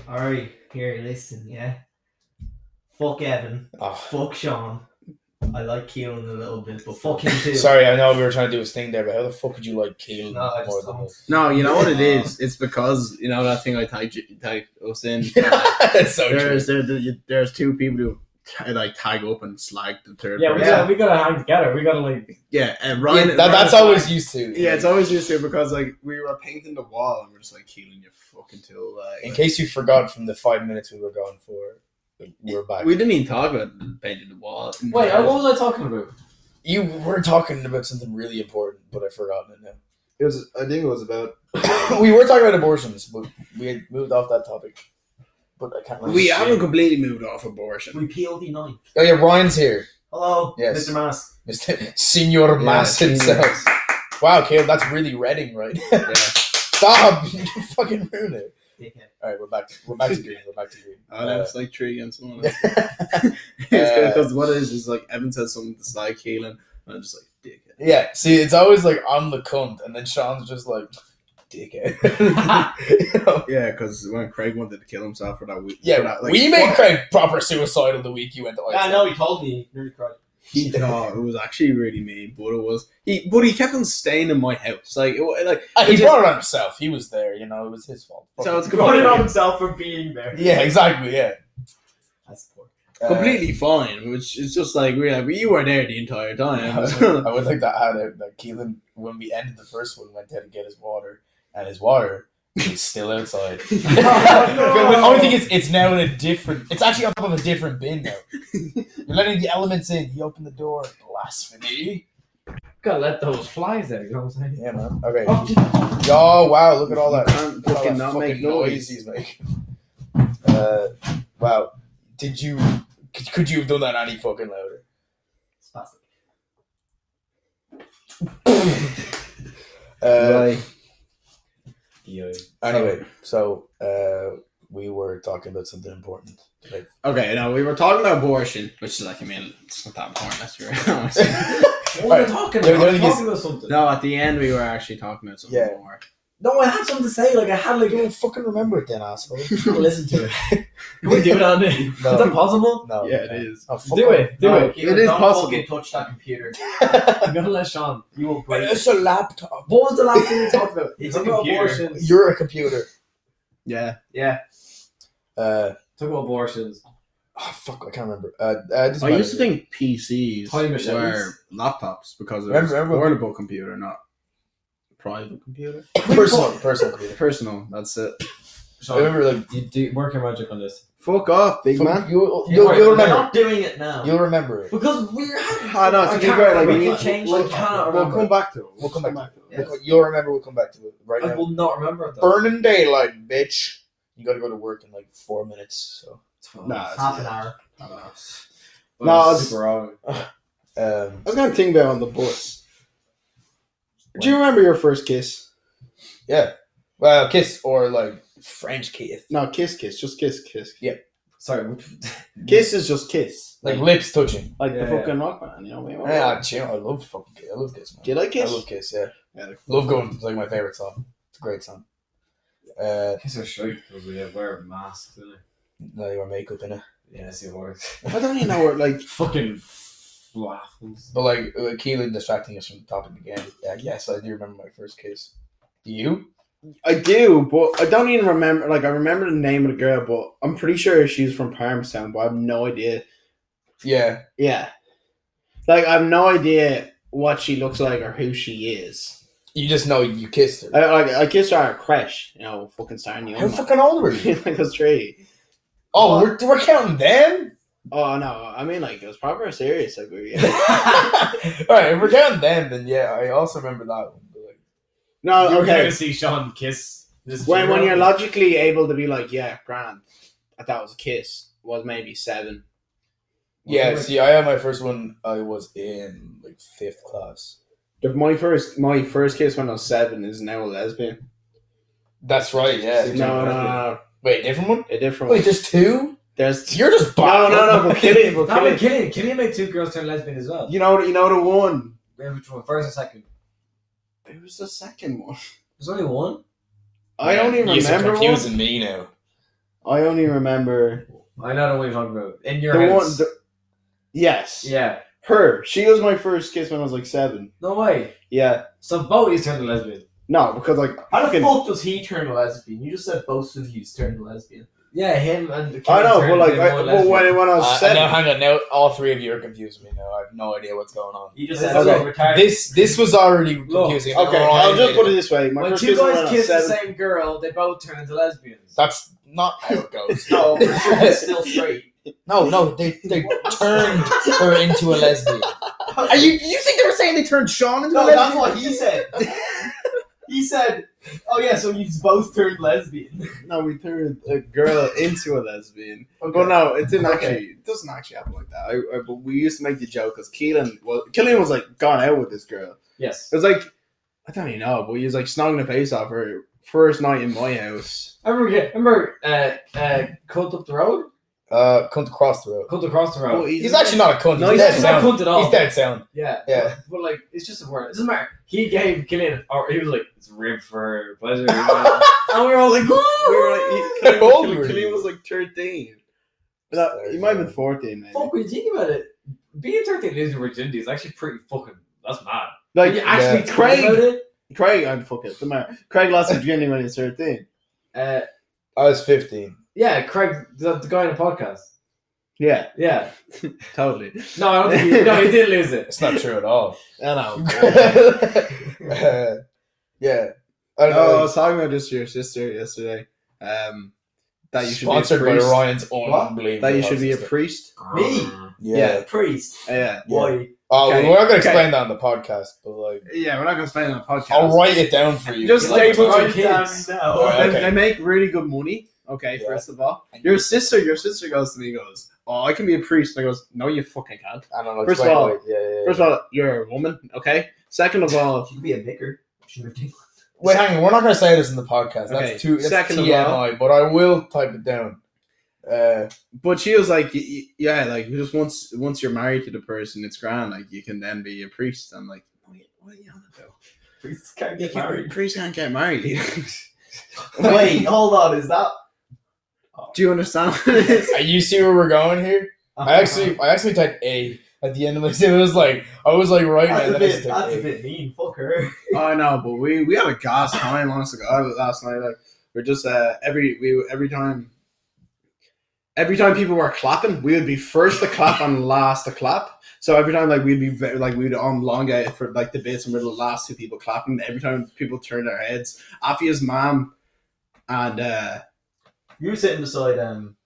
Alright, here, listen, yeah. Fuck Evan. Oh. Fuck Sean. I like Keelan a little bit, but fuck him too. Sorry, I know we were trying to do his thing there, but how the fuck could you like Keelan No, I more just than don't. us? No, you know what it is? It's because, you know that thing I typed us in? That's so true. There's two people who tag up and slag the third Yeah, person. we gotta hang together. We gotta like. Yeah, and Ryan. That's Ryan- always used to. Yeah, it's always used to because like we were painting the wall and we're just like Keelan, you fucking tool. In case you forgot from the 5 minutes we were going for, we're back. We didn't even talk about painting the wall. Wait, what was I talking about? You were talking about something really important, but I've forgotten it now. I think it was about. We were talking about abortions, but we had moved off that topic. But I can't remember. We haven't completely moved off abortion. We PLD9. Oh yeah, Ryan's here. Hello, Yes. Mr. Mask. Mr. Senior Mass himself. Wow, Caleb, that's really Reading, right? Yeah. Stop! You fucking ruin it. Dickhead. Alright, we're back to green. It's like 3 against 1. Uh, Because what it is like Evan says something to slag Keelan, and I'm just like, dickhead. Yeah, see, it's always like I'm the cunt, and then Sean's just like, dickhead. You know? Yeah, because when Craig wanted to kill himself for that week. Yeah, for that, like, we made Craig proper suicidal the week you went to Yeah, I Iceland. know, he told me. He nearly cried. it was actually really mean, but it was he kept on staying in my house. Like He brought it on himself. He was there, you know, it was his fault. So it's He brought it on himself for being there. Yeah, exactly, yeah. That's poor. completely fine, which is just like you were there the entire time. I would like to add out that Keelan, when we ended the first one, went there to get his water, and his water is still outside. The only thing is, it's now in a different. It's actually on top of a different bin now. You're letting the elements in. He opened the door. Blasphemy. Gotta let those flies out. You know what I'm saying? Yeah, man. Okay. Oh, Oh wow! Look at all that. Can't Look at all fucking that not make fucking noise. he's making. Wow. Did you? Could you have done that any fucking louder? Spastic. Right. Yeah. Anyway, so we were talking about something important today. Okay, now we were talking about abortion, which is like, I mean, it's not that important, let's be honest. What were Right. we talking The about? only thing is- Talking about something. No, at the end we were actually talking about something Yeah. more. No, I had something to say. Like I had like. You don't fucking remember it then, asshole. Listen to it. Can we do it on it? No. Is that possible? No. Yeah, it is. Oh, fuck Do off. it. Do No, it. Keelan, It is don't possible. fucking touch that computer. I'm gonna let Sean. You will break It's a laptop. What was the last thing we talked about? It's Talk a about computer. abortions. You're a computer. Yeah. Yeah. Oh Talk about abortions. fuck! I can't remember. This I used to think PCs Time machetes. were laptops because it was Remember- portable computer, not private computer. personal computer. Personal, that's it. I Sean, remember like you do work your magic on this. Fuck off, big man. You'll We're remember. not doing it now. You'll remember it. Because we're I know, to be fair, like, we we can need- change we'll- the cannot topic. We'll remember. come back to it. We'll come back to it. Yes. You'll remember. We'll come back to it right I now. will not remember it though. Burning daylight, bitch. You got to go to work in like 4 minutes. So. Nah, Half an hour. No, it's super wrong. I was gonna think about on the bus. Do you remember your first kiss? Yeah. Well, kiss or like French kiss. No, kiss, just kiss. Sorry. Kiss is just kiss. Like lips touching. Like Yeah. the fucking rock band, you know what I mean? Yeah, chill. I love fucking kiss. I love kiss, man. Do you like Kiss? I love kiss. Yeah. Yeah, Love going. It's like my favorite song. It's a great song. Kiss are straight because we wear masks, don't they? No, your makeup in it. Yeah, see what works. I don't even know where, like, Fucking waffles. But like Keelan distracting us from the topic again. Yes, I do remember my first kiss. Do you? I do, but I don't even remember. Like, I remember the name of the girl, but I'm pretty sure she's from Parmestown, but I have no idea. Yeah. Yeah. Like, I have no idea what she looks like or who she is. You just know you kissed her. I kissed her at a creche, you know, fucking starting How fucking old were you? Like, I was 3. Oh, we're counting them. Oh, no, I mean, like, it was proper serious. Like, we, All right, if we're counting them, then yeah, I also remember that one. But like, no, You were there okay. to see Sean kiss. This When G-Rock? you're logically able to be like, yeah, grand, that was a kiss, was maybe 7. yeah, see, I had my first one. I was in like 5th class. My first kiss when I was 7 is now a lesbian. That's right. Yeah. No. Wait, different one. A different Wait, one. there's 2. There's You're just no, but Killian, Killian made 2 girls turn lesbian as well. You know the one. Which one? First and second? It was the second one. There's only one. I don't even You're remember one. confusing me now. I only remember I know the one you're talking about. In your the house. one. Yes. Yeah. Her. She was my first kiss when I was like 7. No way. Yeah. So both of you turned lesbian. No, because like How the fucking- fuck does he turn lesbian? You just said both of you turned lesbian. Yeah, him and the I know, but turned like into I, one but lesbian. when I was Now 7. hang on. Now all three of you are confusing me. Now I have no idea what's going on. You just It's said Okay. so retarded. This was already confusing. Okay, I'll just put it this way. My When first two kiss was when guys I was kiss the 7. same girl, they both turn into lesbians. That's not how it goes. No, for sure he's still straight. No, they turned her into a lesbian. Are you think they were saying they turned Sean into a No, lesbian? that's what he said. He said, "Oh yeah, so you both turned lesbian." No, we turned a girl into a lesbian. Okay. But no, it didn't Okay. actually. It doesn't actually happen like that. But we used to make the joke because Killian was like gone out with this girl. Yes. It was like I don't even know, but he was like snogging the face off her first night in my house. I remember Cult Up the Road? Come across the road. Cult Across the Road. But He's actually not a cunt. No, he's he's dead not sound. cunt at all. He's dead sound. Yeah. Yeah. But like, it's just a word. It doesn't matter. He gave Killian, or he was like, it's rib for pleasure. and we were all like, We were How old were Killian you? was like 13. He might have been 14, maybe. fuck, when you think about it, being 13 losing virginity is actually pretty fucking, that's mad. Like When you actually yeah. think about it, Craig, I'm fucking doesn't matter. Craig lost his virginity when he was 13. I was 15. yeah, Craig, the guy in the podcast. Yeah, Yeah. totally. No, I don't think he didn't lose it. It's not true at all. I know. Yeah. I don't Oh, I know. was talking about this to your sister yesterday. That you should Sponsored be a by priest. Ryan's What? unbelievable. That you should be a sister. priest. Me? Yeah. Priest. Yeah. Why? Oh, Okay, we're not going to okay. explain that on the podcast, but like, Yeah, we're not gonna explain it on the podcast. I'll write it down for you. Just You stay like, put bunch your of Down kids. now. Alright. They Okay. make really good money. Okay, Yeah. first of all, your sister goes to me, goes, "Oh, I can be a priest." And I goes, "No, you fucking can't." I don't know. First of explain all- it. Yeah. First of all, you're a woman. Okay. Second of all, She could be a vicar. She moved in. Wait, hang on. We're not going to say this in the podcast. Okay, That's too. That's second of TMI. But I will type it down. but she was like, "Yeah, like just once you're married to the person, it's grand. Like you can then be a priest." I'm like, "What are you on about? Priests can't get married. Priests can't get married." Wait, hold on. Is that? Do you understand what it is? You see where we're going here? I actually typed A at the end of my. It was like I was like right now. That's a bit mean. Fuck her. I know, but we had a gas time, honest to God, last night. Like we're just every time people were clapping, we would be first to clap and last to clap. So every time like we'd on long out for like the bits and we're the last two people clapping. Every time people turned their heads, Afia's mom and You were sitting beside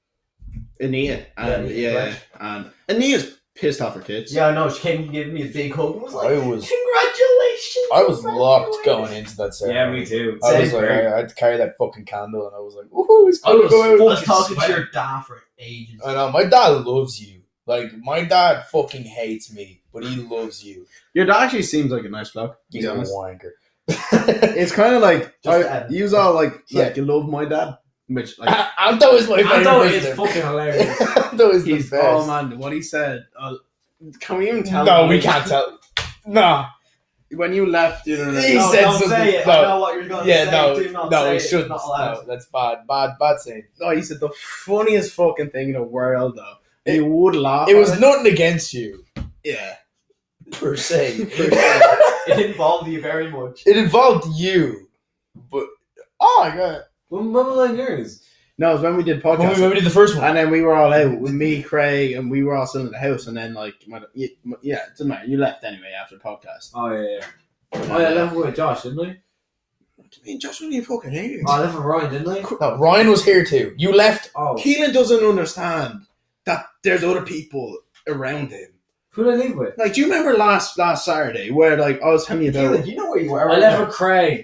Ania and Yeah, yeah, and Ania's pissed off her tits. Yeah, I know. She came and gave me a big hug and was like, I was "Congratulations!" locked going into that Yeah, ceremony. me too. I was Same like, here. I had to carry that fucking candle, and I was like, "Ooh, it's I cool to was go out." I was talking to sweating. your dad for ages. I know my dad loves you. Like my dad fucking hates me, but he loves you. Your dad actually seems like a nice bloke. To He's be a honest. wanker. It's kind of like Just, you all like Yeah. you love my dad, which like Anto is my favorite. Anto is person. fucking hilarious. Anto is the he's best. oh man, what he said. Can we even tell? No, him? we can't tell. No. When you left, you know. He No, said don't something- say it. no. I know what you're going to Yeah, say. no, Do not no, say we it. shouldn't. Not allowed. No, that's bad saying. No, he said the funniest fucking thing in the world though. And you would laugh. It was at nothing against you, Yeah. per se. It involved you very much. It involved you, but oh my god! When was that yours? No, it was when we did When podcast. we did the first one. And then we were all out with me, Craig, and we were all still in the house. And then, like, yeah, it doesn't matter. You left anyway after the podcast. Oh, yeah. Oh, yeah, I left with Josh, didn't I? What do you mean, Josh, when you fucking here? Oh, I left with Ryan, didn't I? No, Ryan was here too. You left. Oh. Keelan doesn't understand that there's other people around him. Who did I leave with? Like, do you remember last Saturday where, like, I was telling you about... Keelan, you know where you were. I left with Craig.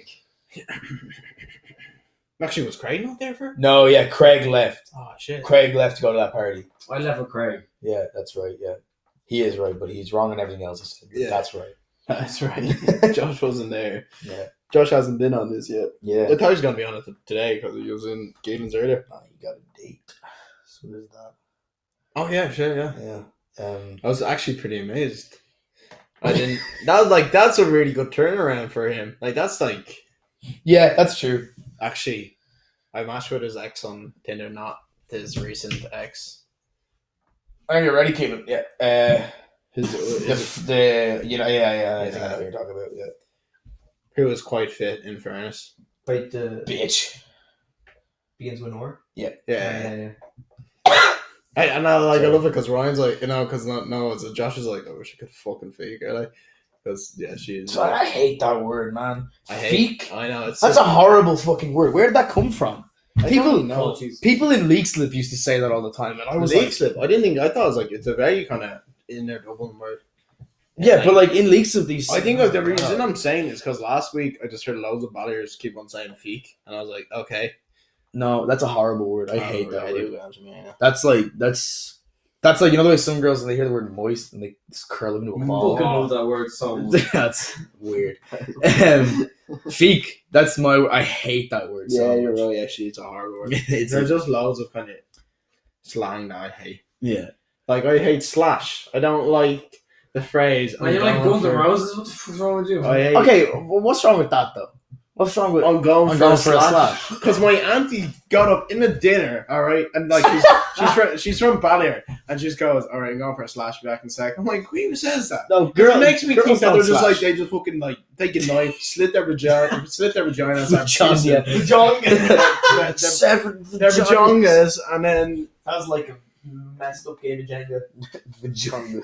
Actually, was Craig not there for? No, yeah, Craig left. Oh, shit. Craig left to go to that party. I left with Craig. Yeah, that's right. Yeah, he is right, but he's wrong on everything else. He said. Yeah. That's right. That's right. Josh wasn't there. Yeah, Josh hasn't been on this yet. yeah. I thought he was going to be on it today because he was in Galen's earlier. No, you got a date. So there's that. Oh, yeah, sure, yeah. Yeah. I was actually pretty amazed. I didn't... that's a really good turnaround for him. Like, that's like... Yeah, that's true. Actually, I matched with his ex on Tinder, not his recent ex. Are you ready, Keelan? Yeah. His, The you know yeah. I think I know what you're talking about. Yeah. who was quite fit, in fairness. Wait, Bitch. begins with Nor. Yeah. Yeah. I love it because Ryan's like, because Josh is like, I wish I could fucking fake her, like, because she's. So I hate that word, man. Fake. I know it's. That's a horrible fucking word. Where did that come from? People know. People in Leak Slip used to say that all the time, and I was Leak like, slip. I think it was like it's a very kind of in there Dublin word. yeah, but like in Leak Slip, these. I think the reason I'm saying is because last week I just heard loads of Balliers keep on saying feek, and I was like, okay. No, that's a horrible word. I hate that I word. do, yeah. That's like you know the way some girls when they hear the word moist and they just curl up into a I ball. fucking love that word so much. That's weird. Feek. That's my. I hate that word. Yeah, so you're much. right. Actually, it's a hard word. It's There's just loads of kind of slang that I hate. yeah. Like I hate slash. I don't like the phrase. Man, you like Guns N' Roses? What the fuck's wrong with you? I hate. Okay, well, what's wrong with that though? What's wrong with? I'm going I'm for going a for a slash because my auntie got up in the dinner, all right, and like she's from Ballier, and she just goes, all right, I'm going for a slash back in a sec. I'm like, who even says that? No, It makes me think that they're just slash. like they just fucking like take a knife, slit their vagina, and start John, piercing yeah. their Severed vaginas, and then Sounds like a messed up game of Jenga. vagina.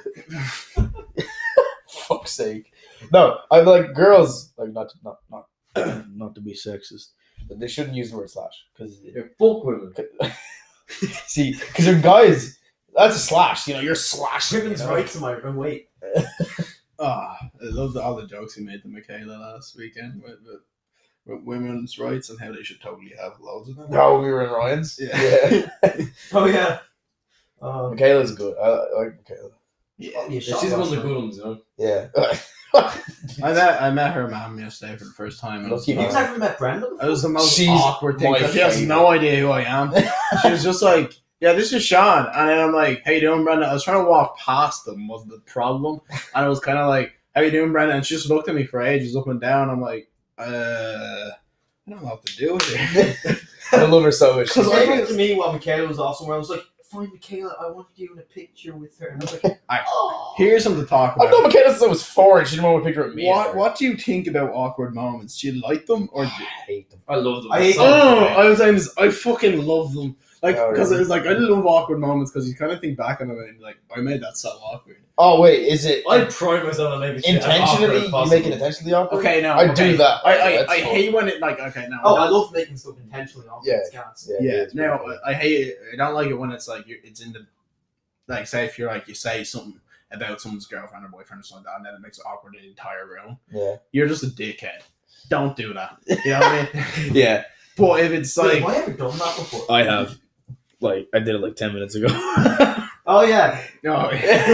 Fuck's sake. No, I like girls. Like not to be sexist, but they shouldn't use the word slash because You're fuck women. see, because they're guys. That's a slash. You know, you're slashing. Women's you know? rights am I wrong? Wait. I loved all the jokes he made to Michaela last weekend with women's rights and how they should totally have loads of them. No, we were in Ryan's. Yeah. Oh yeah. Michaela's good. I like Michaela. Yeah, She's one of the good ones, you know. Yeah. I met her mom yesterday for the first time. Lucky You've man. never met Brenda? It was the most She's awkward thing. my 'Cause she has favorite. no idea who I am. She was just like, "Yeah, this is Sean," and then I'm like, "How you doing, Brenda?" I was trying to walk past them was the problem, and I was kind of like, "How you doing, Brenda?" And she just looked at me for ages, up and down. I'm like, I don't know what to do with it. I love her so much. Because She's I great. went to me while Michaela was also where I was like, find Michaela, I want you in a picture with her. And I was like, oh. Here's something to talk I about. know Michaela since I was 4 and she didn't want a picture of me. What do you think about awkward moments? Do you like them or? I hate them. I love them. I hate- I was saying this. I fucking love them. Like, Oh, because really? it was like I love awkward moments because you kind of think back on them and like I made that so awkward. Oh wait, is it I pride myself on making shit as awkward intentionally? as You possible. make it intentionally awkward? Okay, no, I okay. do that. I That's fun. hate when it like okay now. Oh, I love making stuff intentionally awkward. Yeah. It's gas. Yeah, Yeah, it's no, pretty I hate it. I don't like it when it's like it's in the like say if you're like you say something about someone's girlfriend or boyfriend or something like that, and then it makes it awkward in the entire room. fun. Yeah. You're just a dickhead. Don't do that. You know what I mean? Yeah. But if it's Wait, like have I ever done that before? I have. Like I did it like 10 minutes ago. Oh yeah. no,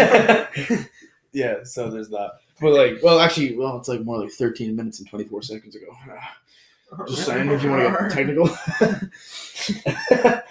Yeah, so there's that. But like, it's like more like 13 minutes and 24 seconds ago. Just saying, if you want to get technical.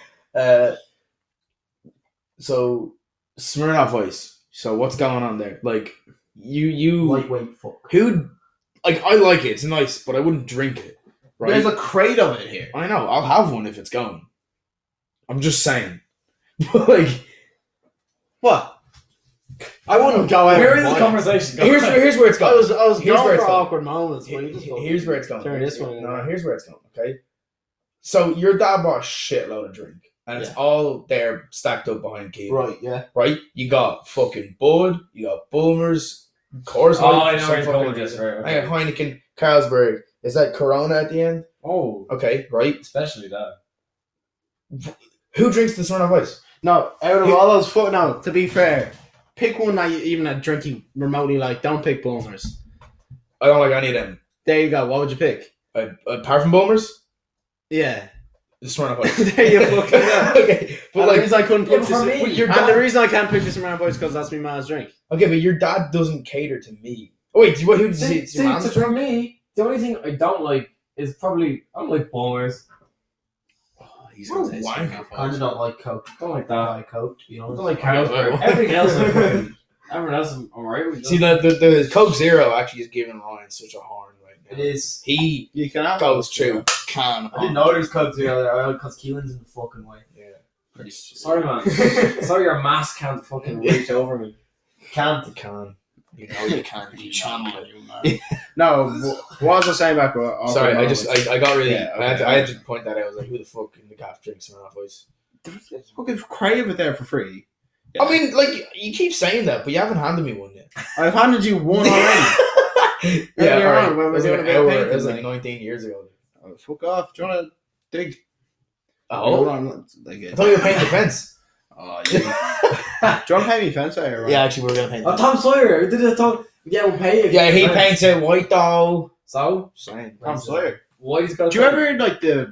So Smirnoff Ice. So what's going on there? Like you Lightweight fuck. who like I like it. It's nice, but I wouldn't drink it. Right? there's a crate of it here. I know. I'll have one if it's going. I'm just saying. But like, What? I wouldn't go out. Where and is buy the it. conversation going? here's where it's I going. was Here's going where for it's going. awkward moments. But you just Here's where it's going. Turn this one. No, here's where it's going. Okay. So your dad bought a shitload of drink, and it's all there stacked up behind Keith. Right, yeah. Right? You got fucking Bud, you got Bulmers, Coors Oh, Light, I know some where you're fucking going with this, reason. right? I Okay. got Heineken, Carlsberg. Is that Corona at the end? Oh, Okay, right. especially that. Who drinks the Smirnoff Ice? No, out of all those no, to be fair, pick one that you even a drinking remotely like. Don't pick Bulmers. I don't like any of them. There you go. What would you pick? Apart from Bulmers, Yeah. the Smirnoff Ice. There you fucking go. Okay, but And the like, reason I couldn't Yeah, pick but for this, me- your and the dad, reason I can't pick this around boys because that's my man's drink. okay, but your dad doesn't cater to me. Oh, wait, who does he? See, so for me, the only thing I don't like is probably I don't like Bulmers. He's What a gonna say wanker. Smirnoff Kind of Ice. don't like Coke. Don't like I that. like Coke, to be I honest. don't like Carlsberg. Everything else, everyone else, I'm alright with. See, the Coke Zero actually is giving Ryan such a horn right now. It is. He You can have goes through can. I didn't know there was Coke Zero there because Keelan's in the fucking way. Yeah. Pretty sweet. Sorry, man. Sorry, your mask can't fucking reach over me. Can't. You can. You know you can. You channel it. No, what was I saying back? Sorry, I got really. Yeah, I had to point that out. I was like, who the fuck in the gaff drinks Smirnoff Ice? fucking crave it there for free. Yeah. I mean, like, you keep saying that, but you haven't handed me one yet. I've handed you one already. Yeah, Earlier alright. on, when It we was were like doing an a hour. painting, It was like like- 19 years ago. Oh, fuck off. Do you want to dig? Oh, Like I it. thought you were painting the fence. Oh, yeah. Do you want to pay me fence out? Right? Yeah, actually, we were gonna paint. Oh, Tom Sawyer. Did it, Tom? Yeah, we'll pay you. Yeah, he paints it white though. So, Same. Tom Sawyer. what he's got? Do you ever like the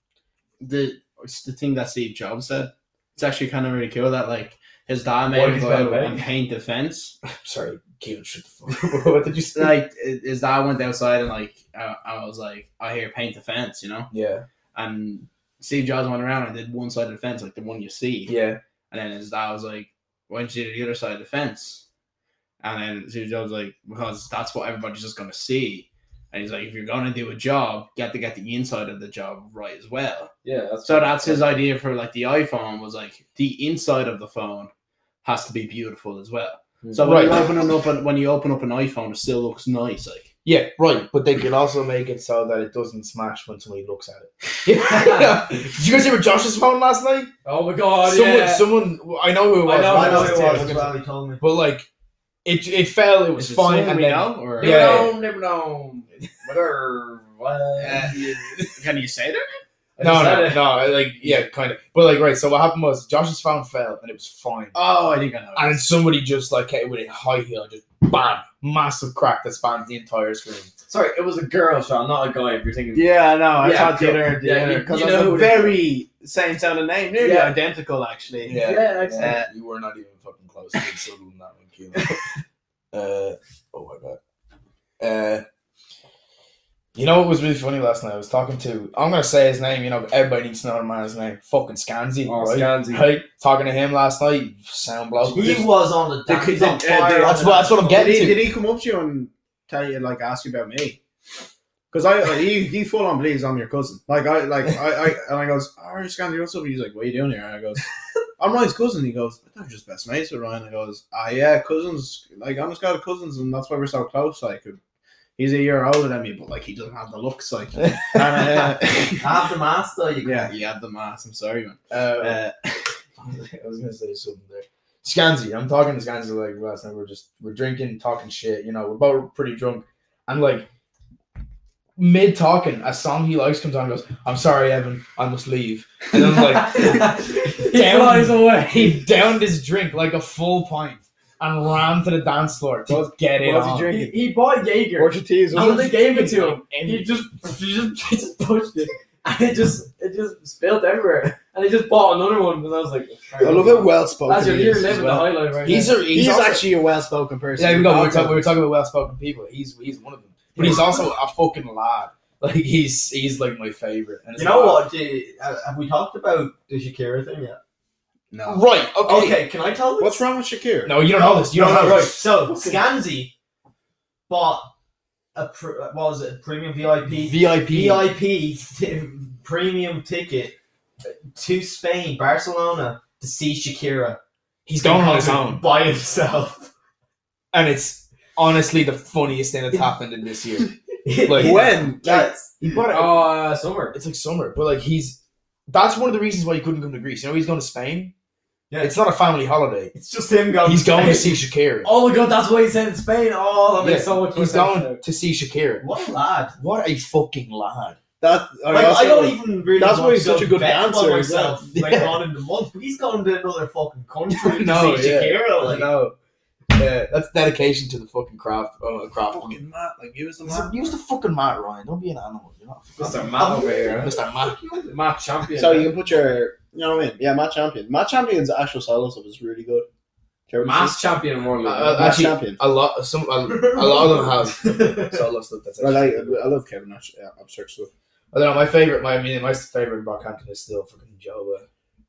thing that Steve Jobs said? It's actually kind of really cool that like his dad made What him he's go gonna out pay? and paint the fence. Sorry, Kevin, shut the fuck up. What did you say? Like his dad went outside and like I was like, I hear paint the fence, you know. Yeah, And Steve Jobs went around and did one side of the fence, like the one you see. yeah. And then his dad was like, why don't you do the other side of the fence? And then Steve Jobs was like, because that's what everybody's just going to see. And he's like, if you're going to do a job, you have to get the inside of the job right as well. Yeah, So that's his idea for like the iPhone was like the inside of the phone has to be beautiful as well. So when, Right. when you open up an iPhone, it still looks nice. Like Yeah, right. But they can also make it so that it doesn't smash when somebody looks at it. Yeah. Did you guys hear Josh's phone last night? Oh my god, Someone, I know who it was. I know I who know it it was, was as well. He told me. But like, it fell. It was is it fine. someone And we then, know, or Never Yeah. know, never know. Whatever. What? can you say that? like, yeah, kind of. But like, right. So what happened was Josh's phone fell and it was fine. Oh, I think I know. And then somebody just like hit it with a high heel, just bam, massive crack that spans the entire screen. Sorry, it was a girl, Sean, not a guy. If you're thinking, Yeah, no, I Yeah, thought the other, yeah, because you it know was who a it very same sounding name, nearly Yeah. identical actually. Yeah, excellent. You were not even fucking close to being subtle in that one, Keelan. Oh my god. You know what was really funny last night? I was talking to, I'm gonna say his name, you know, everybody needs to know the man's name. Fucking Scansy, Oh, right? Scansy. Right? Talking to him last night, sound bloke. He was on the dance. He's on fire. that's what I'm getting to. Did he come up to you and tell you like ask you about me? Because he full on believes I'm your cousin. I goes, oh, you're Scandy, what's up? He's like, what are you doing here? And I goes, I'm Ryan's cousin. He goes, I thought you're just best mates with Ryan. I goes, yeah, cousins. Like I'm just got cousins, and that's why we're so close. Like he's a year older than me, but like he doesn't have the looks. Like and, Have the mask though. You yeah, he had the mask. I'm sorry, man. I was gonna say something there. Scansy, I'm talking to Scansy like last night. We're drinking, talking shit. You know, we're both pretty drunk, and like mid talking, a song he likes comes on. And goes, "I'm sorry, Evan, I must leave." And I'm like, He flies away. He downed his drink like a full pint and ran to the dance floor to get it what was he on. drinking? He bought Jaeger. Orchard teas. And when they gave it to him, And he just pushed it, and it just spilled everywhere. And he just bought another one, and I was like, I love how well spoken. That's your he you're is as living well. the highlight right He's now. He's also, actually a well spoken person. yeah. We were talking about well spoken people. He's one of them, but he's also a fucking lad. Like he's like my favorite. And it's know like, what? Have we talked about the Shakira thing yet? No. Right. Okay. Okay, can I tell this? What's wrong with Shakira? No, you don't know this. You don't know right. this. So Scansy bought what was it? Premium VIP premium ticket to Spain, Barcelona, to see Shakira. He's going on his own, by himself. and it's honestly the funniest thing that's happened in this year. Like When? Yes. he bought it. Summer. It's like summer, but like that's one of the reasons why he couldn't come to Greece. You know, he's going to Spain. Yeah. It's not a family holiday. It's just him going. He's going to Spain. see Shakira. Oh my god, that's why he said in Spain. Oh, that makes Yeah, so much more He's sense. going to see Shakira. What a lad! What a fucking lad. That Like, I don't even really. that's want why he's to such a good bet by dancer as well. myself, like on in the month, but he's going to another fucking country to No, see yeah. Shakira. I Like, know. Yeah, that's dedication to the fucking craft. Craft. fucking Matt. Like he was the Use the fucking Matt, Ryan. Don't be an animal. You're not. Mr. Matt over here. Mr. Matt. Matt champion. So you can put your, you know what I mean? Yeah, Matt Champion. Matt Champion's actual solo stuff is really good. Mass champion more like Matt Actually, Champion. a lot of them have solo stuff. That's Well, actually I love Kevin Nash. Yeah, abstract stuff. I don't know. My favorite Brockhampton is still fucking Joba.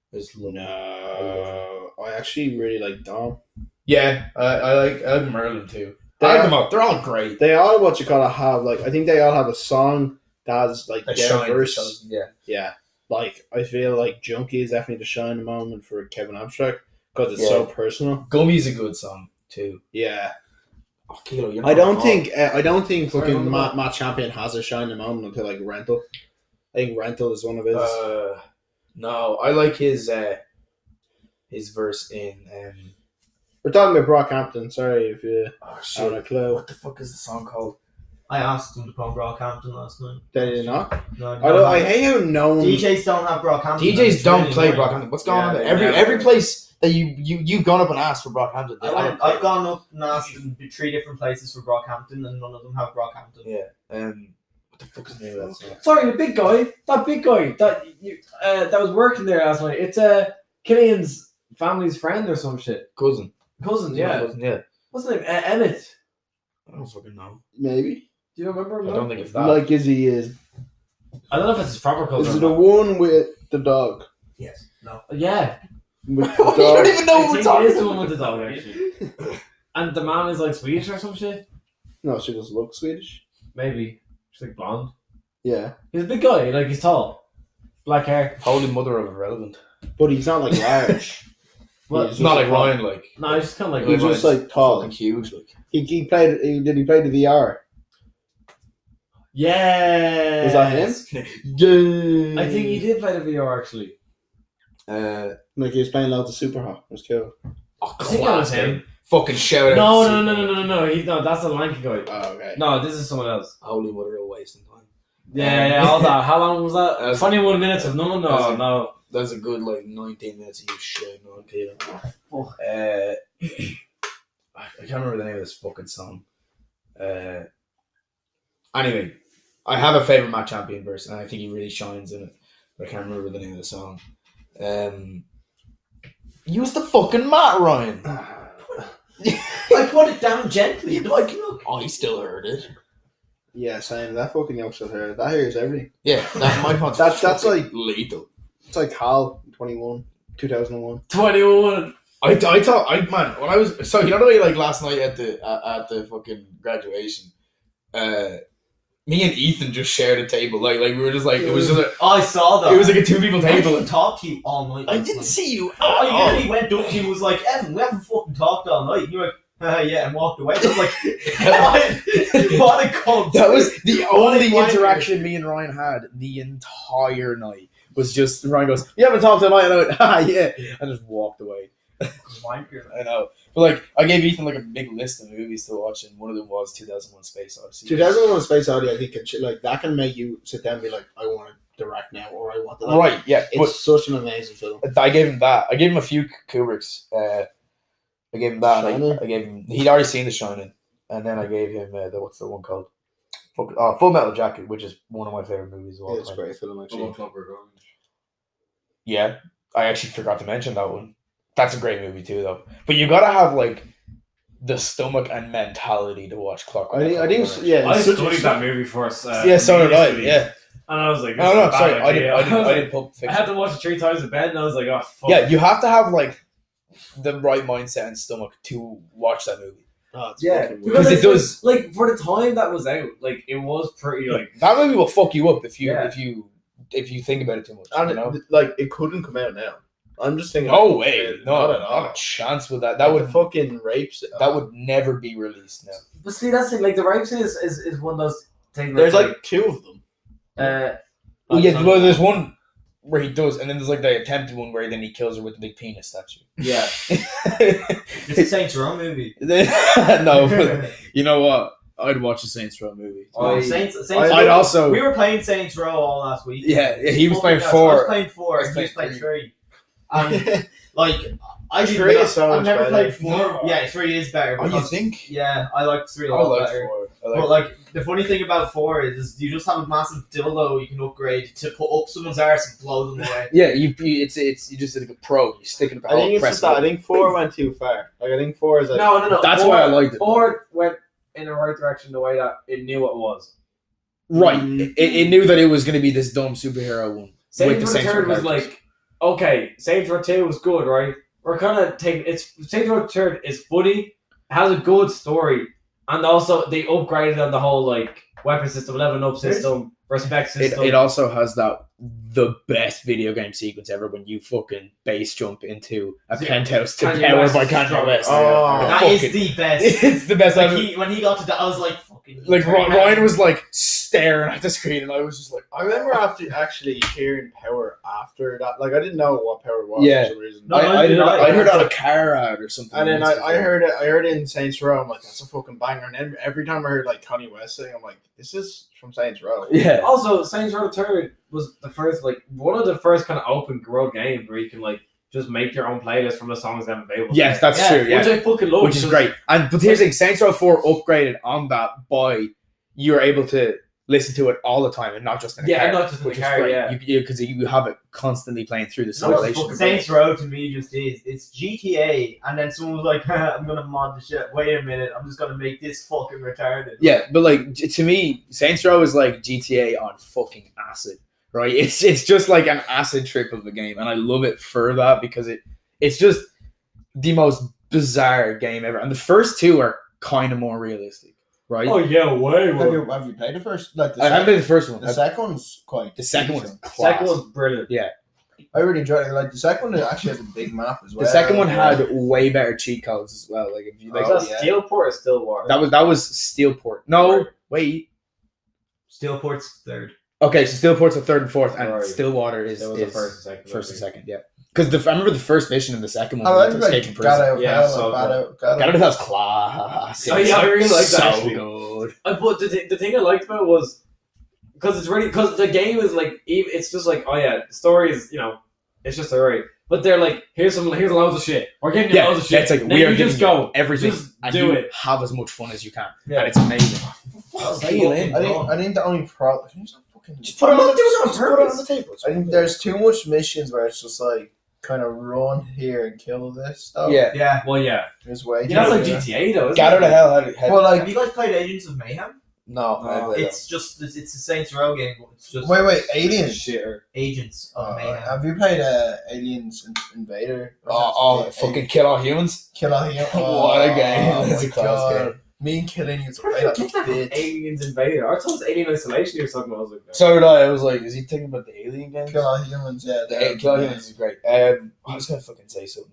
No, I actually really like Dom. Yeah, I like Merlin too. They I like are- them all. They're all great. They all have like I think they all have a song that has like That their shine verse. shows- Yeah. Yeah, like I feel like Junkie is definitely the shining moment for Kevin Abstract because it's so personal. Gummy's a good song too. Yeah, Oh, Kilo, you're I not don't think Sorry, fucking what about- Matt Champion has a shining moment until like Rental. I think Rental is one of his. No, I like his verse in. We're talking about Brockhampton. Sorry if you Oh have shit! a clue. What the fuck is the song called? I asked him to put on Brockhampton last night. Did you not? No, I hate how no one. DJs don't have Brockhampton. DJs don't Really play annoying. Brockhampton. What's going on Yeah, there? they Every never- place that you've gone up and asked for Brockhampton. they haven't I've played. gone up and asked in 3 different places for Brockhampton, and none of them have Brockhampton. Yeah. What the fuck is the name of that song? Sorry, the big guy. That big guy that was working there last night. It's Killian's family's friend or some shit. Cousin. Cousin, yeah. Cousin, yeah. What's his name? Emmett. I don't fucking know. Maybe Do you remember him? I don't think it's that. like Izzy is. I don't know if it's his proper cousin. Is or it the not. one with the dog? Yes. No. Yeah. With you the don't dog? even know I what we're think it talking is the one about. with the dog, actually. And the mom is like Swedish or some shit? No, she doesn't look Swedish. Maybe. She's like blonde. Yeah, He's a big guy, like he's tall. Black hair. Holy mother of irrelevant. but he's not like large. Well, He's It's not just like Ryan, like No, he's just kind of like He's just like tall. fucking huge, like. He played. Did he play the VR? yeah. Was that him? Yeah. I think he did play the VR actually. Like he was playing loads of Super Hot. It was cool. Oh, I think that was class, him. dude. Fucking shout out. No, to no, no, Super. no, no, no, no. No, that's the lanky guy. Oh, okay. No, this is someone else. Holy mother of wasting time. Yeah, all that. How long was that? That was- 21 minutes of no, that was- no. That's a good like 19 minutes of you shit on Peter. Fuck. I can't remember the name of this fucking song. Anyway, I have a favorite Matt Champion verse, and I think he really shines in it. But I can't remember the name of the song. Use the fucking Matt, Ryan. I put it down gently. Like, look. I still heard it. Yeah, same. That fucking youngster here. That hears everything. Yeah, that my point. That's like lethal. it's like Hal 2001. 21. I thought man when I was so you know the way like last night at the fucking graduation, me and Ethan just shared a table like we were just like it was just I saw that. it was like a 2 people I table. didn't talk to you all night. I last didn't night. see you. I literally went up to you and was like, Evan, we haven't fucking talked all night. And you were like, yeah, and walked away. I was like, what a cunt. That was the What only a wanker. interaction me and Ryan had the entire night. Was just Ryan goes, "You haven't talked all night," and I went, "Ah, yeah," and just walked away. Wanker. I know, but like I gave Ethan like a big list of movies to watch, and one of them was 2001: Space Odyssey. 2001 Space Odyssey, I think like that can make you sit down and be like, I want to direct now, or I want to. Like, Right? Yeah, but It's such an amazing film. I gave him that. I gave him a few Kubricks. I gave him that. And Shining? I gave him. He'd already seen The Shining, and then I gave him what's the one called? Full Metal Jacket, which is one of my favorite movies of all It's a time. great film actually. Yeah, I actually forgot to mention that one. That's a great movie too, though. But you gotta have like the stomach and mentality to watch Clockwork. I think Orange. yeah. I it's such a- studied that movie first. Yeah, so did I. Yeah. And I was like, No, no, this is a sorry. bad I didn't. idea. I didn't Pulp I Fiction. had to watch it 3 times in bed, and I was like, oh, fuck. Yeah, you have to have like the right mindset and stomach to watch that movie. Oh, it's Yeah, fucking weird. Because it it's does- Like, for the time that was out, like, it was pretty, like, That movie will fuck you up if you Yeah. if you think about it too much. And You know? like it couldn't come out now. I'm just thinking. No way. No, not at all. not a chance with that. That That would would fucking rapes. that would never be released now. but see, that's it. Like, the rape scene is one of those things. There's that's like 2 of them. Well, yeah, well, there's one where he does, and then there's like the attempted one where then he kills her with the big penis statue. yeah. It's a Saints Row movie. No, but you know what? I'd watch a Saints Row movie. Oh, I- Saints I'd Row. also We were playing Saints Row all last week. yeah, he was playing I was 4. playing 4, and he was playing 3. And like I didn't 3 know- is so I've much never better. played 4. No. Yeah, 3 is better. Oh, you because- think? Yeah, I like 3 a I lot like better. 4. But like the funny thing about 4 is you just have a massive dildo you can upgrade to put up someone's arse and blow them away. Yeah, it's you just like a pro. You stick it in I think it's just that. I think 4 went too far. Like I think 4 is like No. That's why I liked it. Or went in the right direction the way that it knew what it was. Right. Mm. It knew that it was going to be this dumb superhero one. Saints the Row Saints Row Third was characters. like, okay, Saints Row 2 was good, right? We're kind of taking Saints Row Third is funny, has a good story, and also they upgraded on the whole like weapon system, leveling up system. respect system. It also has the best video game sequence ever when you fucking base jump into a Yeah. penthouse to Kanye power West by is Kanye strong. West. Oh. That is the best. It's the best. Like Like, when he got to that, I was like, fucking. Ryan was like staring at the screen, and I was just like, I remember after actually hearing Power after that. Like I didn't know what Power was Yeah. for some reason. No, I heard I- on a car ad or something. And then I heard it in Saints Row. I'm like, that's a fucking banger. And then every time I heard like Kanye West sing, I'm like, this is from Saints Row. Yeah. Also, Saints Row the Third was the first, like, one of the first kind of open world games where you can like just make your own playlist from the songs that are available. Yes, that's Yeah, true. Yeah. Which I fucking love. Which is because- great. But here's the thing: Saints Row 4 upgraded on that by you're able to listen to it all the time and not just in a Yeah, car. and not just in the which is car, great. yeah. Because you have it constantly playing through the No, it's simulation. fucking Saints Row to me just is. It's GTA, and then someone was like, I'm gonna mod the shit. Wait a minute, I'm just gonna make this fucking retarded. Yeah, but like to me, Saints Row is like GTA on fucking acid, right? It's just like an acid trip of the game, and I love it for that because it's just the most bizarre game ever. And the first two are kind of more realistic, right? Oh yeah, way more. Have you played the first? Like the I haven't played the first one. The second one's quite. The second one's decent. class. Second one's brilliant. I really enjoyed it. Like the second one actually has a big map as well. The second one had way better cheat codes as well. Like if you like, Oh, Is that yeah. Steelport or Stillwater? that was Steelport. No, Right. wait. Steelport's third. Okay, so Steelport's the third and fourth, and Right. Stillwater is That was the first and second. first and second. Yeah, because I remember the first mission in the second one. I was like to escape from Got prison. Out of Yeah, Hell, so Got Got Out of Hell's class. Oh, yeah, I really like that, So actually. good. But the thing I liked about it was because the game is like it's just like, oh yeah, the story is, it's just alright. But they're like, here's loads of shit. We're giving you Yeah, loads of shit. it's like Then we are you giving just you go everything, just and do you it. have as much fun as you can, Yeah. and it's amazing. Feeling. I think the only problem. Can you stop fucking? Just put it on the, Just put it on the table. I think there's too much missions where it's just like kind of run here and kill this stuff. Yeah. Yeah. Well, yeah. There's way. Yeah, that's too like many. GTA though. Isn't Got Out it? of Hell had Well, Have like you guys played Agents of Mayhem? no, I No. played that. It's a Saints Row game, but it's just Wait, Aliens. Shitter. Agents of Mayhem. Have you played Aliens Invader? oh, fucking kill all humans. Kill all Aliens. What a game. Oh That's my a class god. game. Me and Kill Aliens Where played did that you get that from? bitch. Aliens Invader. I thought it was Alien Isolation or something. I was like, no. So did I. I was like, is he thinking about the alien games? Kill all humans, yeah. Kill all humans is great. I was gonna fucking say something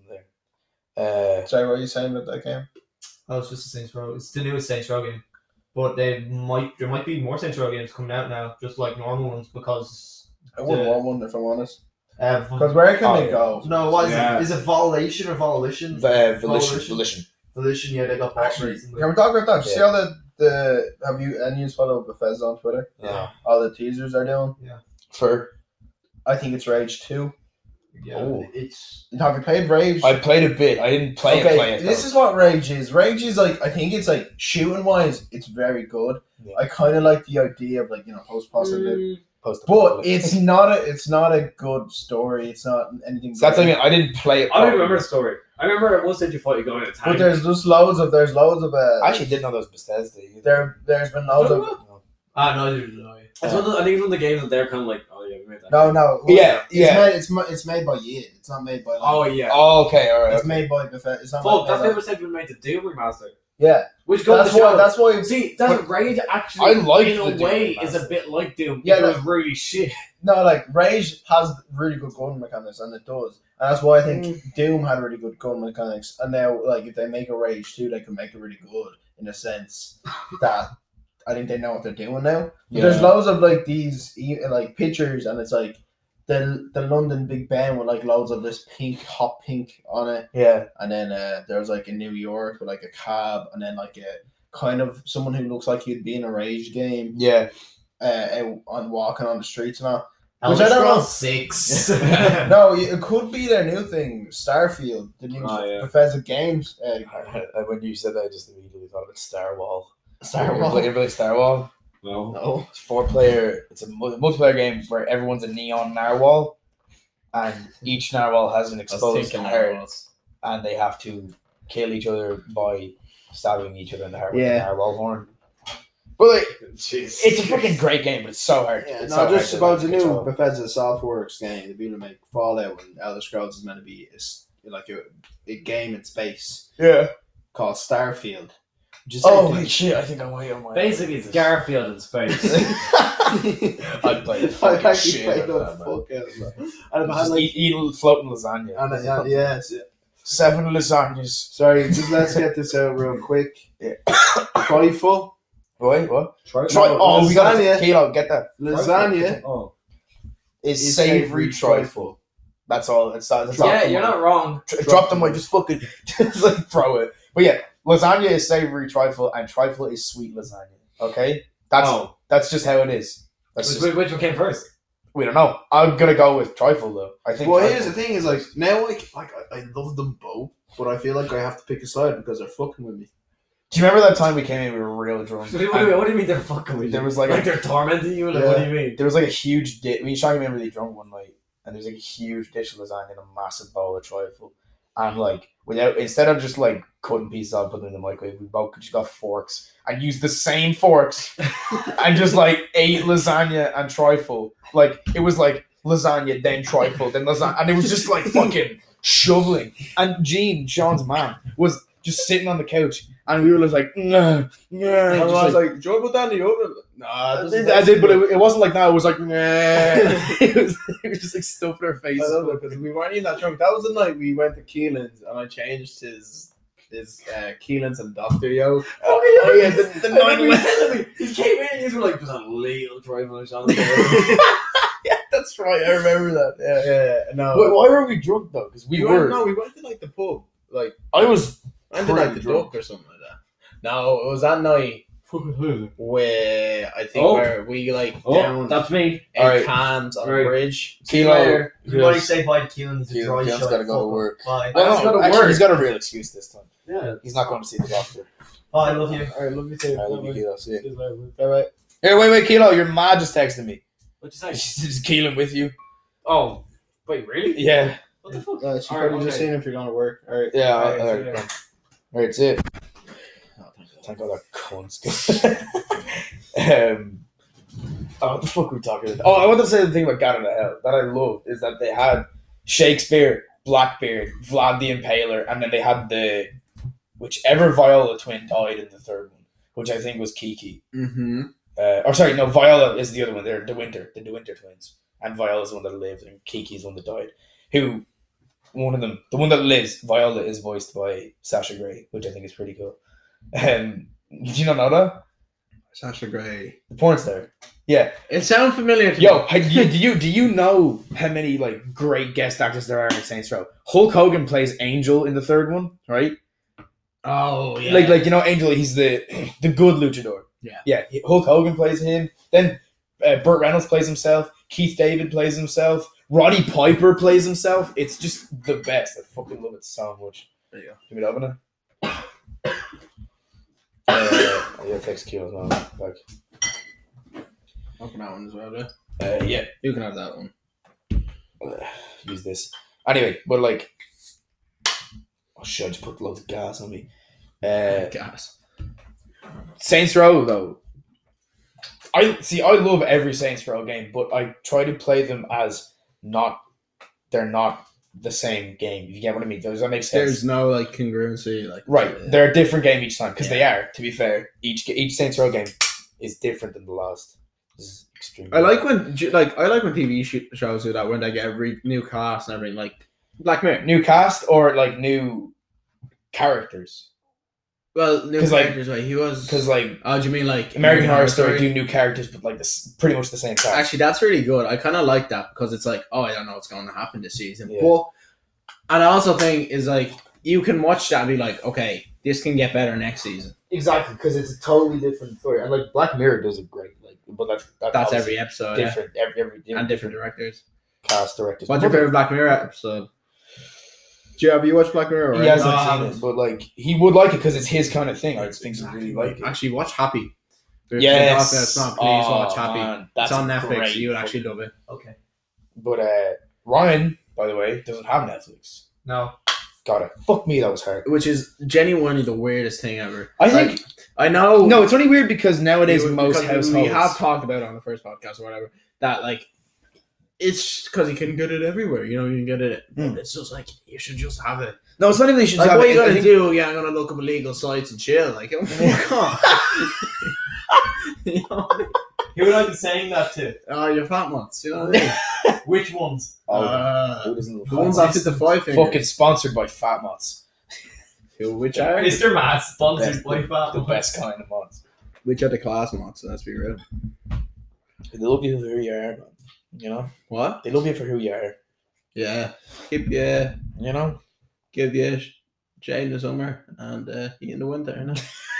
there. Sorry, what were you saying about that game? Oh, it's just a Saints Row. It's the newest Saints Row game, but there might be more Saints Row games coming out now, just like normal ones, because I wouldn't want one if I'm honest. because Because where can they yeah. go? no, what is Yeah. it? Is it Volation or Volition? Volition. Volition, yeah, they got bought Actually, recently. can we talk about that? Yeah. See all the have you any of you follow Bethesda on Twitter? Yeah. All the teasers they're doing. For I think it's Rage 2. Yeah, Oh. it's Have you played Rage? I played a bit. I didn't play it. This though. is what Rage is. Rage is like, I think it's like shooting wise, it's very good. Yeah. I kind of like the idea of like post-apocalyptic, Mm, but it's not a good story. It's not anything. So that's what I great. mean. I didn't play it. I don't properly. remember the story. I remember at one stage you thought you go in a tank. But there's just loads of I actually didn't know that was Bethesda. Either. there's been loads of no, neither did I. It's I think it's one of the games that they're kind of like, oh yeah, we made that. no. Yeah, yeah. It's made by id. It's not made by. Like, Oh yeah. Oh, okay, all right. it's Okay. made by Bethesda. It's not. Fuck, made that's by, never said we made the Doom remaster. yeah, Which goes that's to show. why. That's why. See, that Rage actually, I like in the a Doom way, remaster. is a bit like Doom. Yeah, Yeah, it was like- really shit. No, like Rage has really good gun mechanics, and it does, and that's why I think Mm. Doom had really good gun mechanics. And now, like, if they make a Rage 2, they can make it really good in a sense that I think they know what they're doing now. But there's loads of like these like pictures, and it's like the London Big Ben with like loads of this hot pink on it, Yeah. and then there's like in New York with like a cab, and then like a kind of someone who looks like he'd be in a Rage game, Yeah. on walking on the streets and all. Elder Which I don't know. Scrolls 6. No, it could be their new thing, Starfield, the new Oh, yeah. Bethesda games. When you said that, I just immediately thought of Star Wall. Star You Wars. ever play Star Wall? No. No. It's 4-player. It's a multiplayer game where everyone's a neon narwhal, and each narwhal has an exposed heart, and they have to kill each other by stabbing each other in the heart with a Yeah. narwhal horn. But like, Jeez. it's a fucking great game, but it's so hard. Yeah, it's no, so hard just to, about the new control. Bethesda Softworks game. They're going to make Fallout, and Elder Scrolls is meant to be like a game in space Yeah. called Starfield. Just Oh shit! I think I might have my. Basically, it's Garfield in space. I'd play the I fucking actually shit played out the of that, fuck man. out of that. And if I had Just like, eat floating lasagna. and yes. 7 lasagnas. Sorry, just let's get this out real quick. Yeah. Trifle, Wait, what? Try. Oh, we got lasagna. to Kilo. Get that. lasagna Oh. Is Is savory savoury trifle. That's all. That's all. Yeah, you're not wrong. Drop the mic. Just fucking just like throw it. But yeah, lasagna is savory trifle, and trifle is sweet lasagna. Okay, that's just how it is. That's just, Which one came first? we don't know. I'm gonna go with trifle though. I think. Well, trifle. here's the thing: is like now, I love them both, but I feel like I have to pick a side because they're fucking with me. Do you remember that time we came in? We were real drunk. What and do you mean they're fucking with you? There was like they're tormenting you? Like, Yeah. what do you mean? there was like a huge dish. Me and Shaggy remember they drunk one night, and there was like a huge dish of lasagna and a massive bowl of trifle. And like instead of just like cutting pieces out and putting them in the microwave, we both just got forks and used the same forks and just like ate lasagna and trifle. Like it was like lasagna, then trifle, then lasagna, and it was just like fucking shoveling. And Jean, Sean's mom, was just sitting on the couch, and we were just like, nah, nah. And I just was like, like, "Do you want to put that in the oven?" Nah, I did, but it wasn't like that. It was like, nah. it was just like stuffing our I faces. love it because we weren't even that drunk. That was the night we went to Keelan's and I changed his Keelan's and Dr. Yo. Oh yeah, the I remember you 9/11. telling me. He came in and you were like, just a little trifle and Sean. Yeah, that's right. I remember that. Yeah. Yeah, no. Why were we drunk though? Because we were. we went to like the pub. Like, I was. I went to like the Pretty drunk. Duck or something like that. No, it was that night where I think Oh. where we like Oh, down that's me. 8 Alright. cans on Right. a bridge. Kilo. Everybody say bye to Keelan. He's a Keelan- dry Keelan's shot. gotta go to Fuck work. him. Bye. Well, That's no, gotta actually, work. he's got a real excuse this time. Yeah. He's not going to see the doctor. Bye, I love you. Alright, love you too. I love you, Kilo. See you. Bye bye. Here, wait, Kilo. Your ma just texted me. What'd you say? Is Keelan with you? Oh, wait, really? Yeah. What the fuck? She's Alright, probably just okay. seeing if you're gonna work. Alright. Yeah. Alright, All so right. yeah. All right. See it. Thank God that cunt's gone. What the fuck were we talking about? Oh, I wanted to say the thing about God of the Hell that I loved is that they had Shakespeare, Blackbeard, Vlad the Impaler, and then they had the whichever Viola twin died in the third one, which I think was Kiki. Mm-hmm. Or sorry, no, Viola is the other one. They're the De Winter twins, and Viola's the one that lived, and Kiki's the one that died. Who, one of them, the one that lives, Viola is voiced by Sasha Grey, which I think is pretty cool. Did you not know that? Sasha Grey. The porn star. Yeah. It sounds familiar to me. Yo, do you know how many like great guest actors there are in Saints Row? Hulk Hogan plays Angel in the third one, right? Oh yeah. Like you know, Angel, he's the good luchador. Yeah. Hulk Hogan plays him. Then Burt Reynolds plays himself. Keith David plays himself. Roddy Piper plays himself. It's just the best. I fucking love it so much. There you go. Give me that one. Yeah, text Kilos now. Like, Open that one as well, yeah. yeah. You can have that one. Use this. Anyway, but like, oh shit, I just put loads of gas on me. Gas. Saints Row though. I love every Saints Row game, but I try to play them as they're not the same game. If you get what I mean? Does that make sense? There's no like congruency, like Right, they're a different game each time because Yeah. they are. To be fair, each Saints Row game is different than the last. This is extremely. I like when TV shows do that when they get new cast and everything, like Black Mirror. new cast or like new characters. Well, new 'Cause, like- characters. Like he was. Because like Oh, do you mean like American Horror Story do new characters, but like this pretty much the same cast. Actually, that's really good. I kind of like that because it's like, oh, I don't know what's going to happen this season. Yeah. But, and I also think is like you can watch that and be like, okay, this can get better next season. Exactly, because it's a totally different story. And like Black Mirror does it great, like, but that's That's obviously every episode, yeah. different, every And different directors. cast directors. What's your favorite Black Mirror episode? Have you watched Black Mirror? He hasn't No, I seen haven't. it, but like he would like it because it's his kind of thing. I think he really like it. Actually, watch Happy. Yes, It's not. Please watch Happy. man, It's on a Netflix. great You would fucking- actually love it. Okay. But Ryan, by the way, doesn't have Netflix. No. Got it. Fuck me, that was hard. Which is genuinely the weirdest thing ever. I Like, think I know. no, it's only weird because nowadays Because most we households have talked about it on the first podcast or whatever that like It's because you can get it everywhere. You know, you can get it. Mm. It's just like you should just have it. No, it's not even. You should Like, have what it. you I gotta think- do? Yeah, I'm gonna look up illegal sites and chill. Like, oh, fuck off. You know? Who would I be saying that to? Oh, you're fat mutts. You know what I mean? Which ones? Who doesn't? The ones that fit the 5 fingers. Fucking sponsored by Fat Mods. Which are Mr. Matt sponsored Best- by Fat The Mutts. best kind of mods. which are the class mutts? Let's be real. They love you for who you are, man. You know? What? They love you for who you are. Yeah. Keep you. You know? Give you Jay in the summer and he in the winter. You know?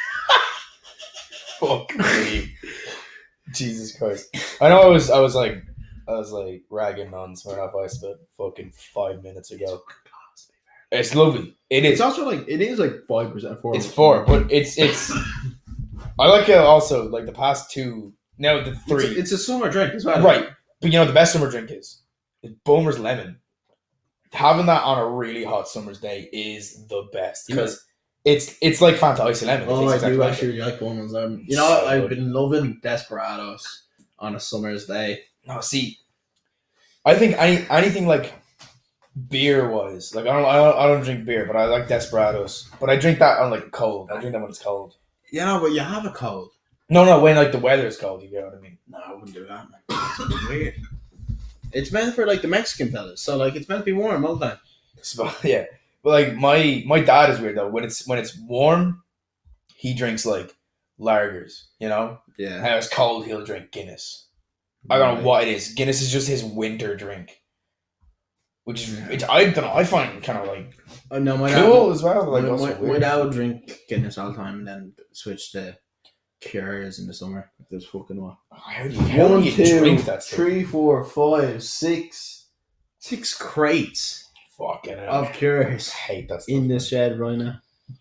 Fuck me. Jesus Christ. I know I was like ragging on Smirnoff Ice about fucking 5 minutes ago. It's lovely. It It's is. also like it is like 5%. 4. It's 4, but it's I like it also like the past 2 now the 3. It's a summer drink as well. Right. But you know the best summer drink is Bomer's Lemon. Having that on a really hot summer's day is the best because it's like Fanta Ice Lemon. It Oh, tastes I do exactly like actually it. really like Bowman's. You know what? So I've good. been loving Desperados on a summer's day. No, see, I think anything like beer wise, like I don't drink beer, but I like Desperados. But I drink that on like cold. I drink that when it's cold. Yeah, but you have a cold. No, when like the weather is cold. You get what I mean? No, I wouldn't do that, man. It's weird. It's meant for like the Mexican fellas, so like it's meant to be warm all the time. So, yeah, but like my dad is weird though. When it's warm, he drinks like lagers. You know, Yeah. and when it's cold, he'll drink Guinness. I don't know what it is. Guinness is just his winter drink, which I don't know. I find kind of like Oh, no, my cool dad. as well. Like also my weird. dad would drink Guinness all the time and then switch to Cures in the summer. This fucking what? How do you drink that stuff? 3, 4, 5, 6. 6 crates Fucking hell. of Cures I hate that stuff. in the shed right now.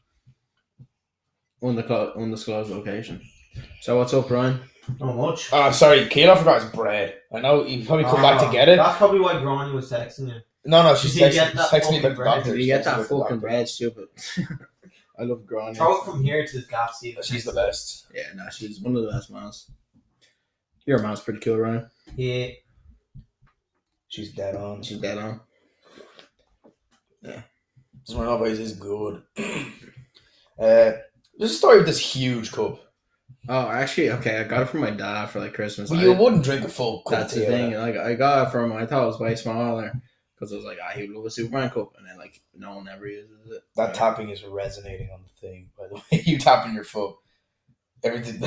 Undisclosed location. So what's up, Ryan? Not much. Sorry, Kayla forgot his bread. I know you probably come back to get it. That's probably why Granny was texting you. No, she Did you texted get that text me fucking about the bread? doctor. Did you She get texted that me about the fucking doctor. bread, stupid? I love Granny. Throw it from here to the gaff, see if She's the best. Yeah, no, she's one of the best moms. Your mom's pretty cool, Ryan. Yeah. She's dead on. She's dead on. Smirnoff Ice is good. There's a story with this huge cup. Oh, actually, okay, I got it from my dad for like Christmas. Well, you wouldn't drink a full cup. That's of the tea out of thing. that. Like, I got it from. I thought it was way smaller because I was like, he would love a Superman cup, and then like no one ever uses it. That tapping is resonating on the thing, by the way. You tapping your foot. Everything.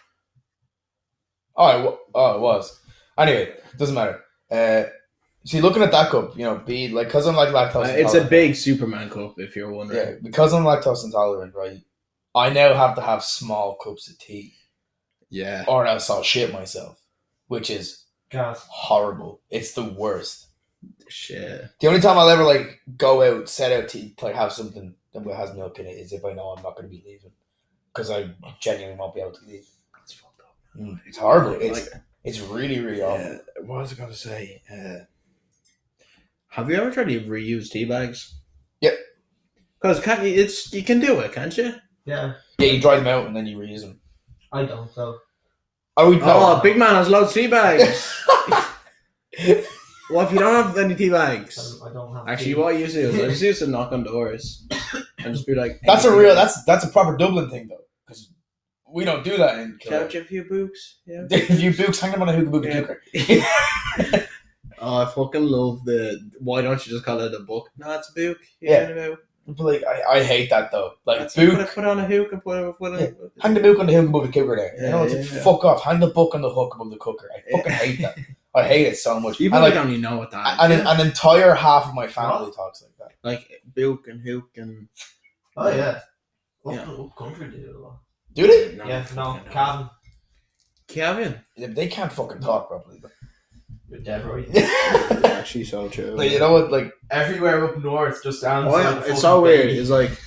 It was. Anyway, doesn't matter. See, looking at that cup, because I'm like lactose It's a intolerant. big Superman cup, if you're wondering. Yeah, because I'm lactose intolerant, right? I now have to have small cups of tea, Yeah. or else I'll shit myself, which is Gas. horrible. It's the worst. Shit. The only time I'll ever like go out, set out to like have something that has milk in it is if I know I'm not going to be leaving, because I genuinely won't be able to leave. That's fucked up. It's horrible. Like, It's really really awful. what was I going to say? Have you ever tried to reuse tea bags? Yep. Because you can do it, can't you? Yeah. Yeah, you dry them out and then you reuse them. I don't, though. Oh, no. Oh, big man has loads of tea bags. Well, if you don't have any tea bags, I don't have actually, tea. what I used to do is I just used to knock on doors and just be like, That's a real. That's a proper Dublin thing though, because we don't do that in Kildare. Couch a few books. Yeah. If you books, hang them on a hookah book Yeah. Oh, I fucking love why don't you just call it a book? No, it's a book. Yeah. You know, But like, I hate that though. Like that's book, put on a hook and put it. hang the book on the hook above the cooker there. Yeah, It's yeah, yeah. fuck off. Hang the book on the hook above the cooker. I fucking hate that. I hate it so much. You And, probably like, don't even know what that and is. an entire half of my family talks like that. Like book and hook and. Oh, yeah. Yeah. What country do it a lot? Do they? Yeah, no. Calvin. Kevin. They can't fucking talk properly. But You're dead right. Actually, so true. like, you know what? Like, Everywhere up north just sounds Oh, yeah, like it's so fucking weird. baby. It's like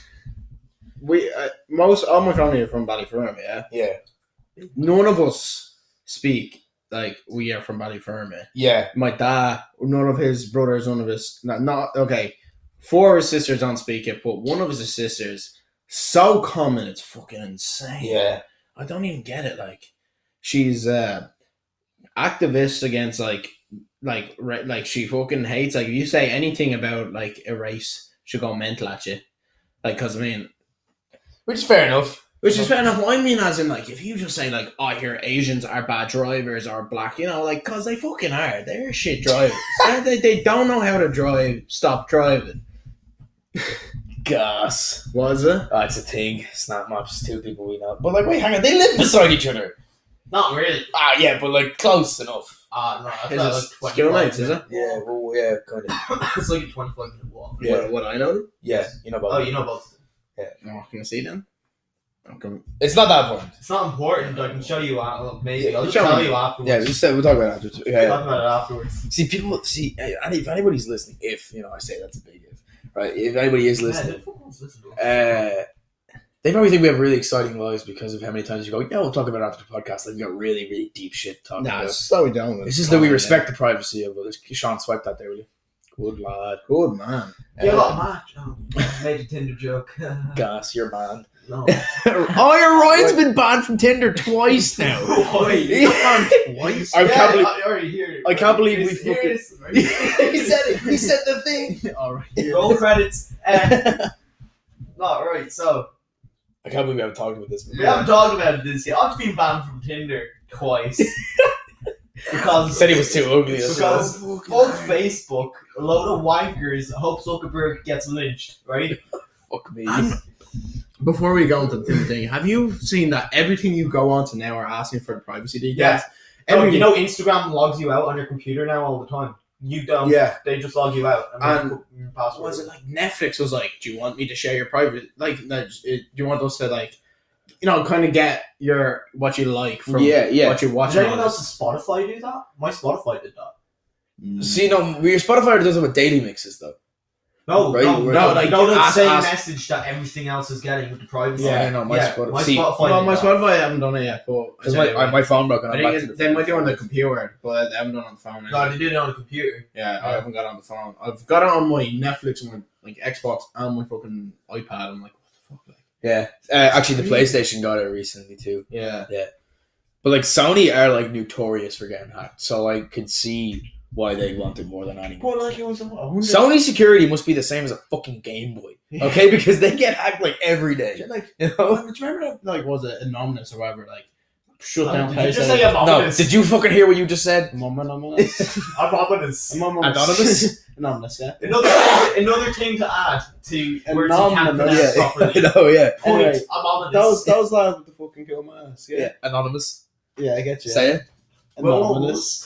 all my family are from Ballyfermot. Yeah, yeah, none of us speak like we are from Ballyfermot. yeah. My dad, none of his brothers, none of his not okay. 4 of his sisters don't speak it, but one of his sisters so common it's fucking insane. Yeah. I don't even get it. Like she's activist against like like she fucking hates. Like, if you say anything about like a race, she'll go mental at you. Like, because I mean, Which is fair enough. which is fair enough. I mean, as in, like, if you just say, like, I hear Asians are bad drivers or black, you know, like, because they fucking are. They're shit drivers. they don't know how to drive. Stop driving. Gas. Was it? Oh, it's a thing. Snap maps, two people we know. But like, wait, hang on, they live beside each other. Not really. Ah, yeah, but like close enough. No, Is that's it like skill 25 nights, is it? Yeah, well, yeah, kind of. It's like a 25-minute walk. Yeah. What I know? Yeah, you know about. Oh, you know about. No, can I see them? Okay. It's not that important. It's not important. I can show you. Maybe Yeah, I'll just show tell me. you afterwards. Yeah, just we'll talk about it after. Too. We'll Yeah, talk about it afterwards. See, people. See, if anybody's listening, if I say that's a big if, right? If anybody is listening, they probably think we have really exciting lives because of how many times you go, yeah, we'll talk about it after the podcast. Like, we got really, really deep shit to talk Nah, about. slow it down. It's just that we respect the privacy of others. Sean, swipe that there, will you? Good lad. Good man. Yeah, got a match. Oh, made a Tinder joke. Gas, you're banned. No. Oh, Ryan's been banned from Tinder twice now. Twice. I can't believe. I already hear it. I can't believe we It's fucking- serious, right? He said it. He said the thing. All right. Roll credits. No, right. So I can't believe we haven't talked about this. we haven't talked about this yet. I've been banned from Tinder twice He because said he was too ugly. Because fuck Facebook, a load of wankers. Hope Zuckerberg gets lynched, right? Fuck me. And before we go into the thing, have you seen that everything you go on to now are asking for the privacy details? Yeah. Oh, Everything. you know, Instagram logs you out on your computer now all the time. You don't. Yeah. They just log you out. And put your password. Was it like Netflix was like, do you want me to share your private, like, do you want us to, like, you know, kind of get your what you like from what you're Does watching? anyone on else's Spotify do that? My Spotify did that. this? See, no, your Spotify does it with daily mixes though. No, Right, no, right. no, Like, like no, the ask- same ask- message that everything else is getting with the privacy. Yeah, I know, my Spotify- My see, Spotify. Well, did my that. Spotify, I haven't done it yet, but Because my phone broke and I I'm back think to the they might do it on the computer, but I haven't done it on the phone. No, they did it on the computer. Yeah, I haven't got it on the phone. I've got it on my Netflix and my like Xbox and my fucking iPad. I'm like, what the fuck? Like, Yeah, actually, the PlayStation got it recently too. yeah. But like Sony are like notorious for getting hacked, so I could see why they want it more than anyone. But like, it was a Sony security must be the same as a fucking Game Boy, okay? Because they get hacked like every day. like, You know? do you remember that? Like, was it Anonymous or whatever? Like, shut down Did you just PlayStation. say No, anonymous? did you fucking hear what you just said? Anonymous. Anonymous. Anonymous? Anonymous, yeah. Another thing to add to words you can't Anonymous, pronounce properly. No, yeah, Point. Anyway, Anonymous. Those lads with the fucking cool mask. yeah. Anonymous. Yeah, I get you. Say it. Anonymous.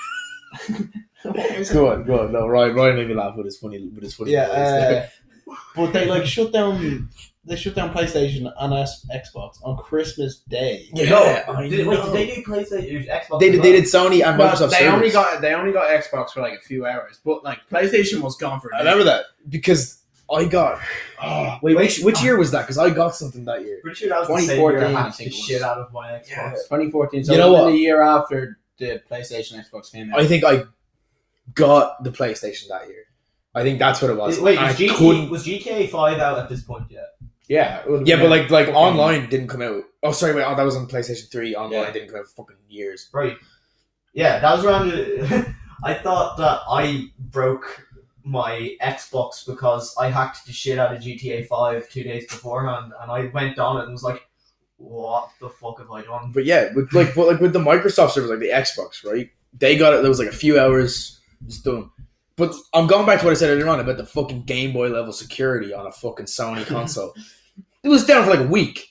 Go on. No, Ryan made me laugh with his funny voice there. But they like shut down. They shut down PlayStation and Xbox on Christmas Day. Yeah, I Did know. they do PlayStation? Xbox? They as did well? Sony and Microsoft they only servers. got Xbox for like a few hours, but like PlayStation was gone for a I day. remember that because I got. Oh, wait, which year was that? Because I got something that year. Pretty sure that was the same year I 2014, I hacked the think it was. shit out of my Xbox. Yeah. 2014. So You know within what? the year after the PlayStation Xbox came out. I think I got the PlayStation that year. I think that's what it was. Wait, And was, I couldn't. was GTA 5 out at this point yet? yeah, it would've Yeah, been but like fucking- online didn't come out. Oh, sorry, wait. Oh, that was on PlayStation 3. Online Yeah. didn't come out for fucking years. Right. Yeah, that was around. I thought that I broke my Xbox because I hacked the shit out of GTA 5 2 days beforehand, and I went on it and was like, "What the fuck have I done?" But yeah, with the Microsoft servers, like the Xbox, right? They got it. There was like a few hours. It's done. But I'm going back to what I said earlier on about the fucking Game Boy level security on a fucking Sony console. It was down for like a week.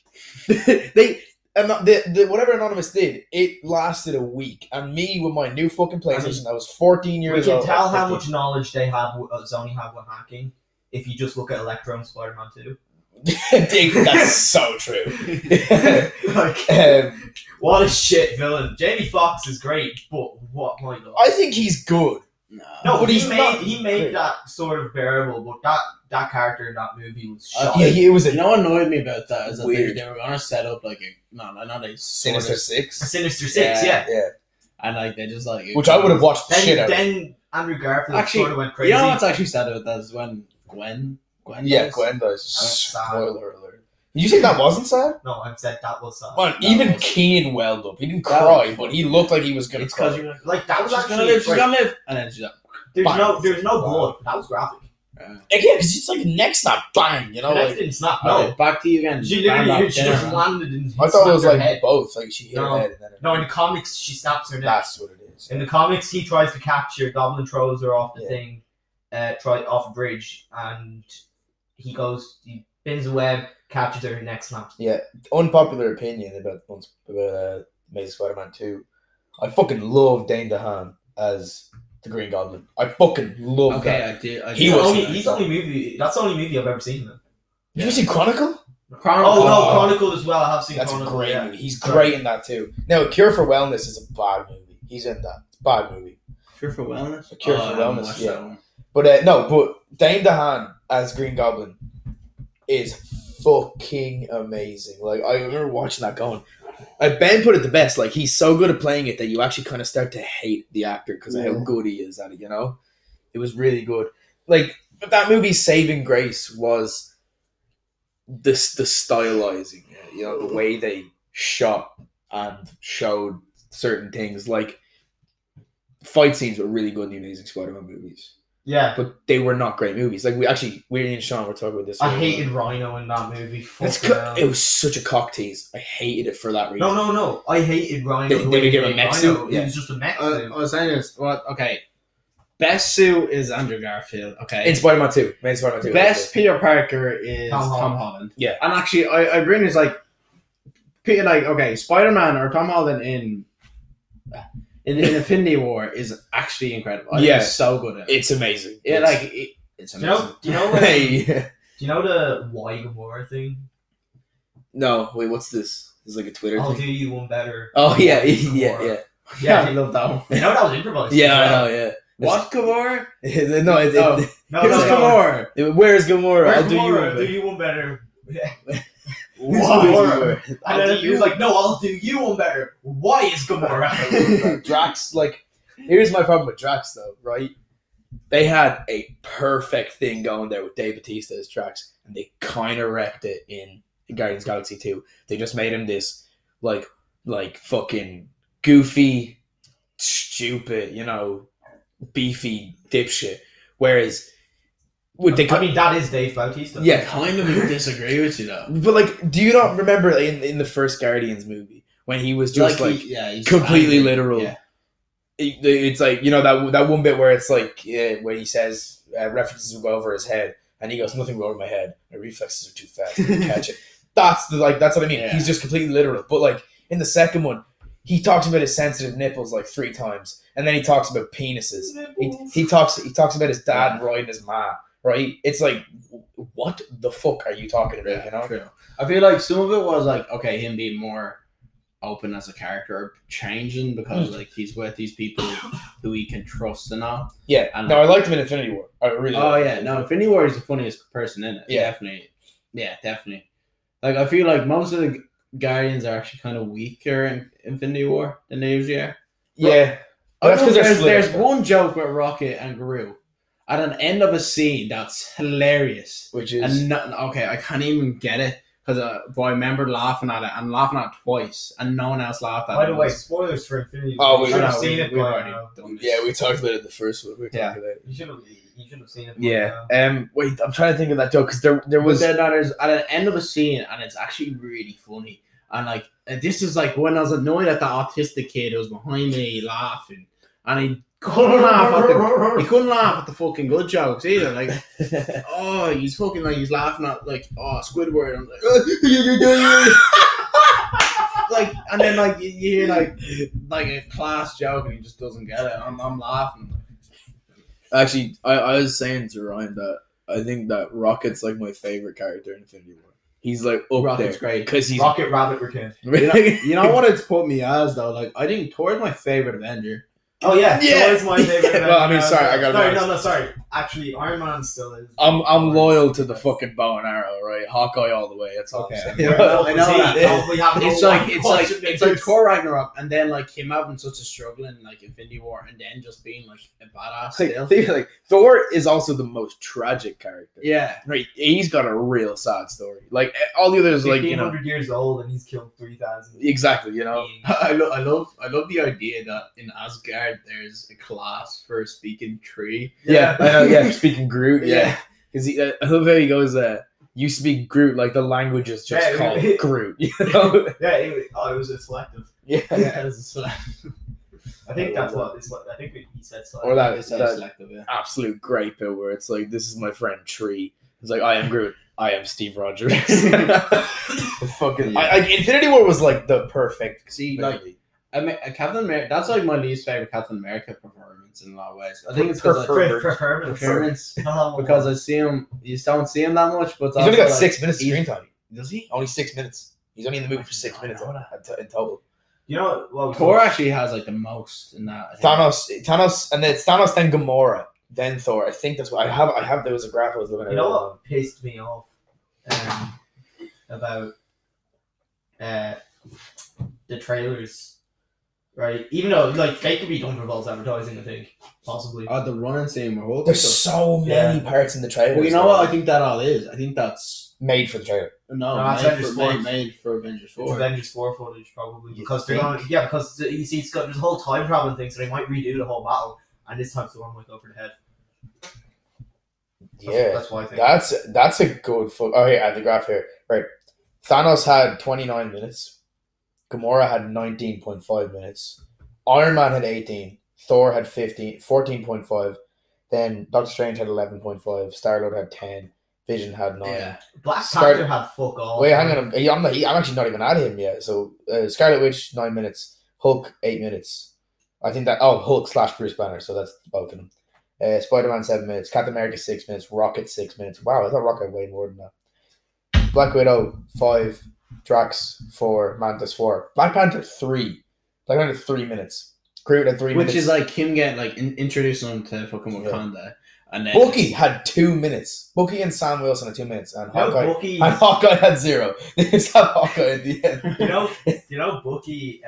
The whatever Anonymous did, it lasted a week. And me with my new fucking PlayStation, I was 14 We years can old. tell how 15. much knowledge they have. Sony have when hacking. If you just look at Electro and Spider-Man 2. That's so true. Like, what a shit villain. Jamie Foxx is great, but what my god. I think he's good. No, but he he's not made great. that sort of bearable, but that character in that movie was Uh, shot. Yeah, it was You a know what annoyed me about that is that Weird. they were gonna set up like a not a Sinister Six. Sinister Six, yeah. Yeah. and like they just like Which I would have watched the shit Then, out of. then Andrew Garfield Actually, sort of went crazy. You know what's actually sad about that is when Gwen Yeah, dies. Gwen does. sad. Spoiler alert. You think that wasn't sad? No, I've said that was sad. Man, even Keen welled up. He didn't cry, but he looked like he was gonna It's because cry. you're like, Like that was she's actually gonna live, she's right, gonna live, and then she's like, there's Bang. no Wow. blood. That was graphic. Yeah, because it's like a neck snap, bang. You know, The next like didn't snap. no, No, back to you again. she Bang, literally back she down. just landed and I thought it was snapped her like head. both. Like she hit No. her head and then. No, in the comics she snaps her neck. That's what it is. In the comics, he tries to catch her. Goblin throws her off the Yeah. thing, try off a bridge, and he spins the web, catches her, neck snaps. Unpopular opinion about Amazing Spider-Man 2. I fucking love Dane DeHaan as the Green Goblin. I fucking love Okay, that. I did. He He's was- the only. He's the only movie. That's the only movie I've ever seen. Then. You ever seen Chronicle? Chronicle. Oh no, Oh. Chronicle as well. I have seen. That's a Chronicle, great yeah. movie. He's great in that too. Now, Cure for Wellness is a bad movie. He's in that. It's a bad movie. Cure for Wellness. A Cure for I haven't Wellness, watched yeah. that one. But Dane DeHaan as Green Goblin is fucking amazing. Like I remember watching that going. Ben put it the best. Like he's so good at playing it that you actually kind of start to hate the actor because of how good he is at it. You know, it was really good. Like but that movie's saving grace was the stylizing. You know, the way they shot and showed certain things. Like fight scenes were really good in the Amazing Spider-Man movies. Yeah, But they were not great movies. Like we and Sean were talking about this. I earlier. hated Rhino in that movie. It's Fucking co- hell. it was such a cock tease. I hated it for that reason. No. I hated Rhino. They the way give him a made mech Rhino. suit? He Yeah. was just a mech I suit. was saying this. What? Okay. Best suit is Andrew Garfield. Okay. In Spider-Man 2. Main Spider-Man 2. Best Peter Parker is Tom Tom Holland. Holland. Yeah. And actually, I bring this like, Peter, like okay, Spider-Man or Tom Holland in Infinity War is actually incredible. I think Yeah. he's so good at it. It's amazing. Yeah, it's Do amazing. you know? Do Hey. you know the Why Gamora thing? No, wait, what's this? This is like a Twitter I'll thing. do you one better. Oh, yeah, Why yeah, Gamora. yeah. Yeah, I Yeah, love that one. you know that was improvised. Yeah, I know, yeah. What Gamora? No, Oh. No, Who's no, no. Gamora? Where's Gamora? Where's I'll do you Gamora? one. Do you one better. Yeah. Who's Gamora? Gamora? And then he was like, "No, I'll do you one better." Why is Gamora? Drax, like, here's my problem with Drax, though, right? They had a perfect thing going there with Dave Bautista as Drax, and they kind of wrecked it in Guardians of the Galaxy 2. They just made him this, like fucking goofy, stupid, beefy dipshit. Whereas, would they? I mean, that is Dave Bautista. I Yeah, kind of disagree with you though. but like, do you not remember in the first Guardians movie when he was just he's completely angry. literal? Yeah. It's like that one bit where it's like where he says references will go over his head and he goes nothing will go over my head, my reflexes are too fast to catch it. That's what I mean. Yeah. He's just completely literal. But like in the second one, he talks about his sensitive nipples like 3 times, and then he talks about penises. He talks about his dad riding his ma. Right? It's like, what the fuck are you talking about? You know? True. I feel like some of it was like okay, him being more open as a character, or changing because like he's with these people who he can trust and all. Yeah. And No, I liked him in Infinity War. I really. Oh liked yeah, him. no, Infinity War is the funniest person in it. Yeah. Definitely. Yeah, definitely. Like I feel like most of the Guardians are actually kind of weaker in Infinity War than they usually are. Yeah. I That's 'cause they're there's, split there's up. one joke with Rocket and Gru at an end of a scene that's hilarious. Which is And okay, I can't even get it because I remember laughing at it and laughing at it twice, and no one else laughed at it. By the way, spoilers for Infinity Oh, War. we- You should have No, seen it we've by already now. done this. yeah, we talked about it in the first one. We were Yeah. talking about it. You should have seen it. By Yeah. now. Wait, I'm trying to think of that joke because there But was. then there's at an end of a scene, and it's actually really funny. And like this is like when I was annoyed at the autistic kid who was behind me laughing, and he couldn't laugh at the fucking good jokes either. Like, oh, he's fucking like he's laughing at like Squidward. I'm like, and then like you hear like a class joke, and he just doesn't get it. I'm laughing. Actually, I was saying to Ryan that I think that Rocket's like my favorite character in Infinity War. He's like up Rocket's there great. because he's Rocket Rabbit Raccoon. You know what it's put me as though? Like I think Thor's my favorite Avenger. Oh yeah, Yeah. Thor is my favorite. Well, I mean, sorry, I gotta be Sorry, honest. sorry. Actually, Iron Man still is. I'm loyal to the fucking bow and arrow, right? Hawkeye all the way. That's all Okay. I'm saying. Yeah, I know that. It's like Thor Ragnarok, and then like him having such a struggle in like Infinity War, and then just being like a badass still. Like Thor is also the most tragic character. Yeah, Right, he's got a real sad story. Like all the others, like 1,500 years old and he's killed 3,000. exactly, you know. I love the idea that in Asgard there's a class for speaking tree. Yeah, I know. Yeah, speaking Groot. Yeah. Yeah, because I love how he goes. You speak Groot like the language is just Yeah, called it- Groot. You know? Yeah, it was a selective. Yeah. I think that's what it's like. I think he said selective. Or that, It's that selective, yeah. absolute great bit where it's like, this is my friend Tree. It's like, I am Groot. I am Steve Rogers. Fucking, Infinity War was like the perfect. See, like movie. Captain America. That's like my least favorite Captain America performance in a lot of ways. I think it's because performance because I see him. You don't see him that much, but it's He's only also, got like, 6 minutes of he's- screen time. Does he? Only 6 minutes. He's only in the movie for 6 minutes in total. You know what? Thor actually has like the most in that. I think. Thanos, and then it's Thanos, then Gamora, then Thor. I think that's what I have. There was a graph I was looking at. You know what pissed me off about the trailers, right? Even though like they could be done for false advertising, I think possibly. The running scene where Hulk. There's so many parts in the trailer. Well, you know what? I think that all is. I think that's made for the trailer. No, that's Avengers 4. made for Avengers It's 4. Avengers 4 footage probably You because they're think? going. Yeah, because you see, there's a whole time traveling thing, so they might redo the whole battle, and this time Thor might go for the head. That's why I think. That's a good fuck. Oh, yeah, I have the graph here. Right, Thanos had 29 minutes. Gamora had 19.5 minutes. Iron Man had 18. Thor had 14.5. Then Doctor Strange had 11.5. Star-Lord had 10. Vision had 9. Yeah. Black Panther had fuck all. Wait, hang on. I'm actually not even at him yet. So Scarlet Witch 9 minutes. Hulk 8 minutes. I think that Hulk / Bruce Banner. So that's both of them. Spider-Man 7 minutes. Captain America 6 minutes. Rocket 6 minutes. Wow, I thought Rocket had way more than that. Black Widow 5. Drax 4. Mantis 4. Black Panther 3. Black Panther 3 minutes. Groot at 3 minutes. Which is like him getting like introducing him to fucking Wakanda, and then Bucky had 2 minutes. Bucky and Sam Wilson had 2 minutes, and Bucky. Hawkeye had 0. They just have Hawkeye at the end. You know, Bucky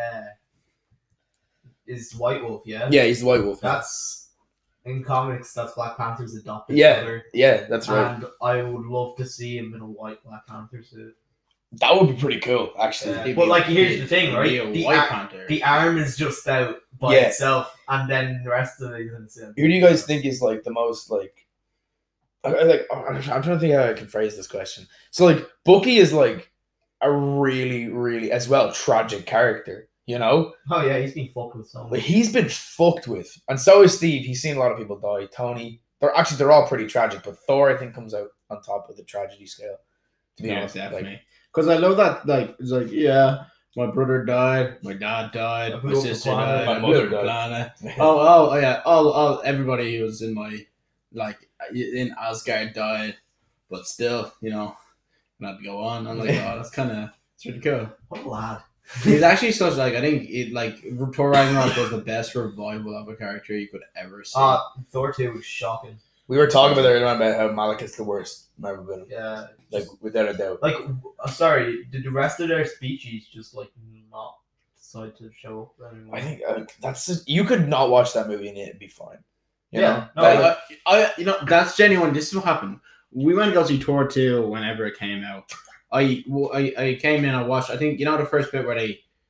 is White Wolf, yeah. Yeah, he's the White Wolf. That's in comics. That's Black Panther's adopted Yeah. brother, Yeah, that's right. and I would love to see him in a white Black Panther suit. That would be pretty cool, actually. Yeah. But like, here's the thing, right? The The, White Panther. the arm is just out by Yeah. itself, and then the rest of it is in sync. Who do you guys think is like the most like? I'm trying to think how I can phrase this question. So like, Bucky is like a really, really as well tragic character. You know, Oh yeah, he's been fucked with so like much. he's been fucked with, and so is Steve. He's seen a lot of people die. Tony, they're all pretty tragic, but Thor I think comes out on top of the tragedy scale. To be Yeah, honest, definitely. Because I love that. Like it's like my brother died, my dad died, I my blew up the sister planet. died, My I mother blew up the died. planet. Oh yeah, all everybody who was in my like in Asgard died, but still, not go on. I'm like, that's it's really cool. What a lad. He's actually such like I think it like Thor Ragnarok was the best revival of a character you could ever see. Thor 2 was shocking. We were talking about earlier about how Malek is the worst Marvel villain, Yeah. like without a doubt. Like, sorry, did the rest of their species just like not decide to show up anymore? I think that's just, you could not watch that movie and it'd be fine. You Yeah, know? no, Like, I that's genuine. This is what happened. We went to go see Thor 2 whenever it came out. I came in. I watched. I think the first bit where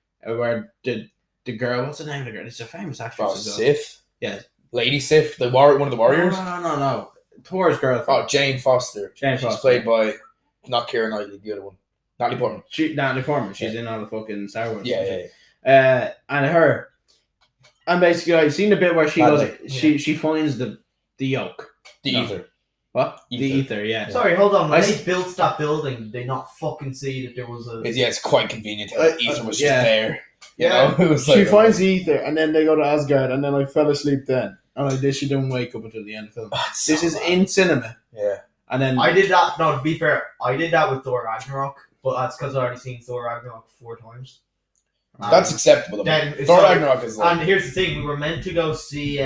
the girl. What's the name of the girl? It's a famous actress. as well. Sif, Yeah. Lady Sif, one of the warriors. No. Thor's girlfriend. Oh, Jane Foster. Jane She's Foster. played by not Keira Knightley, the other one, Natalie Portman. Natalie Portman. She's in all the fucking Star Wars. Yeah. And her. And basically, I seen the bit where she Bad goes. light. She finds the yolk. The No. Ether. What? Ether. The ether. Yeah. Sorry, hold on. When I they s- built that building, did they not fucking see that there was a. It's quite convenient how the Ether was yeah. just there. You Yeah. know, it was She like, finds the ether, and then they go to Asgard, and then I fell asleep then. And like this, she didn't wake up until the end of the film. Oh, it's This so is bad. in cinema, Yeah. and then I did that. No, to be fair, I did that with Thor Ragnarok, but that's because I already seen Thor Ragnarok 4 times. That's acceptable. Then, Thor so- Ragnarok is like. And here's the thing: we were meant to go see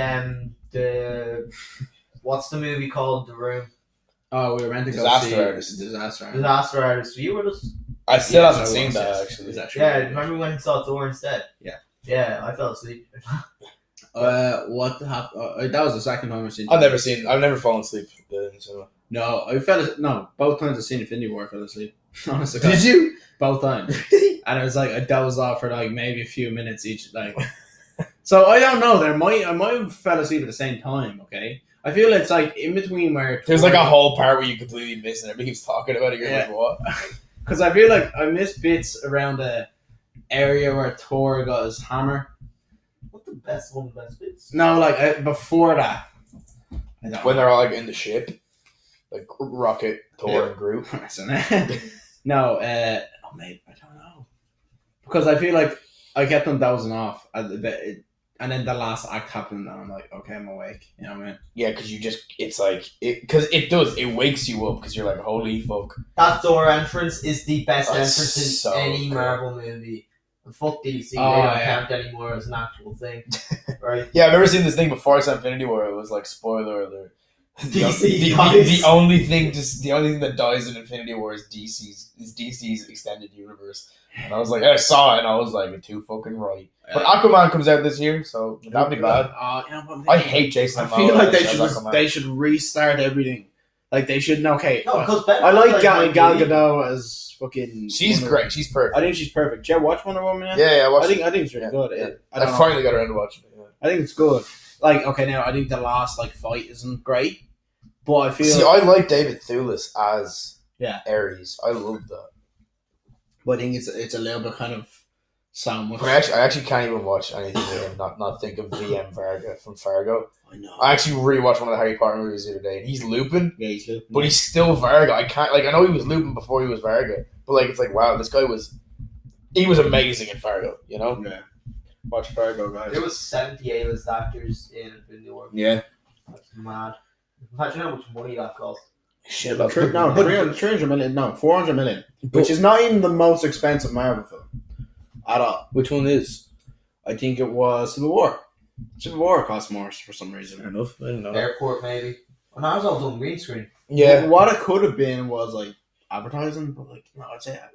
the what's the movie called? The Room. Oh, we were meant to go Disaster see Artist. Disaster Artist. Disaster Artist. Were you with us? I still Yeah, haven't so seen was, that yes. actually. It was actually Yeah. really good. Remember when we saw Thor instead? Yeah. Yeah, I fell asleep. What happened? That was the second time I've seen. I've never fallen asleep in the cinema. No, no. Both times I've seen Infinity War, I fell asleep. Honestly, Did you? both times, and it was like I dozed off for like maybe a few minutes each. Like, so I don't know. I might have fell asleep at the same time. Okay, I feel it's like in between where There's like a whole part where you completely miss and everybody keeps talking about it. You're Yeah. like, what? because I feel like I missed bits around the area where Thor got his hammer. What the best one, best bits? No, like before that. I don't When they're all like in the ship, like Rocket, Thor, and Groot. no, oh mate, I don't know. Because I feel like I kept on dozing off, and then the last act happened, and I'm like, okay, I'm awake. You know what I mean? Yeah, because it's like because it wakes you up because you're like, holy fuck. That Thor entrance is the best That's entrance in so any cool. Marvel movie. And fuck DC, Oh, they don't yeah. count anymore as an actual thing, right? Yeah, I've never seen this thing before. It's Infinity War. It was like spoiler alert. DC dies. The only thing that dies in Infinity War is DC's extended universe. And I was like, I saw it and I was like, too fucking right. But Aquaman comes out this year, so that'd be bad. I hate Jason. I feel like Aquaman. they should restart everything. Like they should. Okay, No, because Ben I like Gal Affleck, Gadot as fucking. She's Wonder- great. She's perfect. I think she's perfect. Did you ever watch Wonder Woman yet? Yeah, I watched. I think it's really Yeah, good. yeah. I don't know. finally got around to watching it. Yeah. I think it's good. Like, okay, now I think the last like fight isn't great, but I feel. See, I like David Thewlis as Yeah. Ares. I love that. but I think it's a little bit kind of so much. I actually can't even watch anything with him. Not think of VM Varga from Fargo. I know. I actually rewatched one of the Harry Potter movies the other day, and he's Lupin, Yeah, he's Lupin. but he's still Varga. I can't I know he was Lupin before he was Varga, but like it's like wow, this guy was amazing in Fargo. You know? Yeah. Watch Fargo, guys. There was 70 A-list actors in Infinity War. Yeah. That's mad. Imagine how much money that cost. Shit. No, 300 million. No, 400 million, which is not even the most expensive Marvel film at all. Which one is? I think it was Civil War. Civil War cost more for some reason. enough. I don't know. Airport, maybe. And I was all done green screen. Yeah. What it could have been was like advertising, but like no, I'd say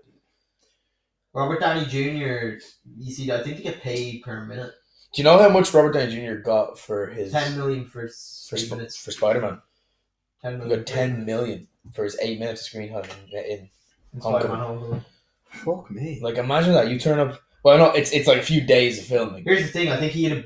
Robert Downey Jr., you see, I think they get paid per minute. Do you know how much Robert Downey Jr. got for his 10 million for for, 3 minutes. for Spider-Man? 10 He million. got 10 million for his 8 minutes of screen time in in Spider-Man Homecoming. fuck me. like imagine that you turn up. Well, no, it's like a few days of filming. Here's the thing, I think he had a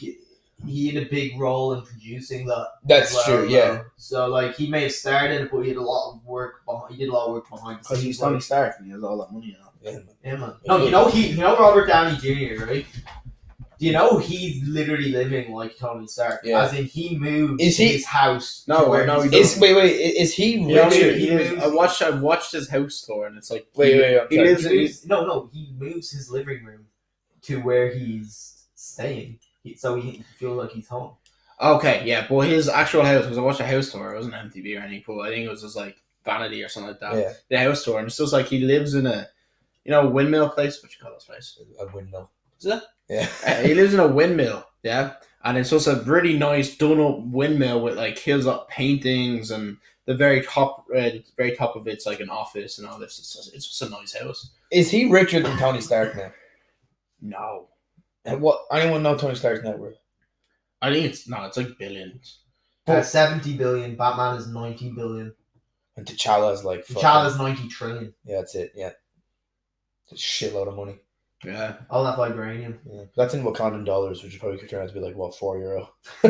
big role in producing that. That's as well, true. Yeah. though. So like he may have started it, but he had a lot of work behind. He did a lot of work behind. the Because he's scenes, Tony like- Stark and he has all that money now. Yeah. Yeah, man. No, you know Robert Downey Jr., right? Do you know he's literally living like Tony Stark? Yeah. As in, he moved Is he- his house. No, to where no, he's he from. doesn't. Is he Yeah, Richard? he lives, I watched his house tour and it's like Wait, he I'm sorry. lives He in moves, no, he moves his living room to where he's staying, so he feel like he's home. Okay, yeah, but his actual house, because I watched a house tour, it wasn't MTV or anything, but I think it was just like Vanity or something like that. Yeah. The house tour, and it's just like he lives in a, windmill place. What you call this place? A windmill. Is it? Yeah. He lives in a windmill, yeah, and it's just a really nice done up windmill with like hills up paintings, and the very top of it's like an office and all this. It's just a nice house. Is he richer than Tony Stark now? No, And what? Anyone know Tony Stark's net worth? I think it's like billions. 70 billion. Batman is 90 billion. And T'Challa's like fucking- T'Challa's 90 trillion. Yeah, that's it. Yeah. It's a shitload of money. Yeah. All that vibranium. Yeah. That's in Wakandan dollars, which probably could turn out to be like what, €4.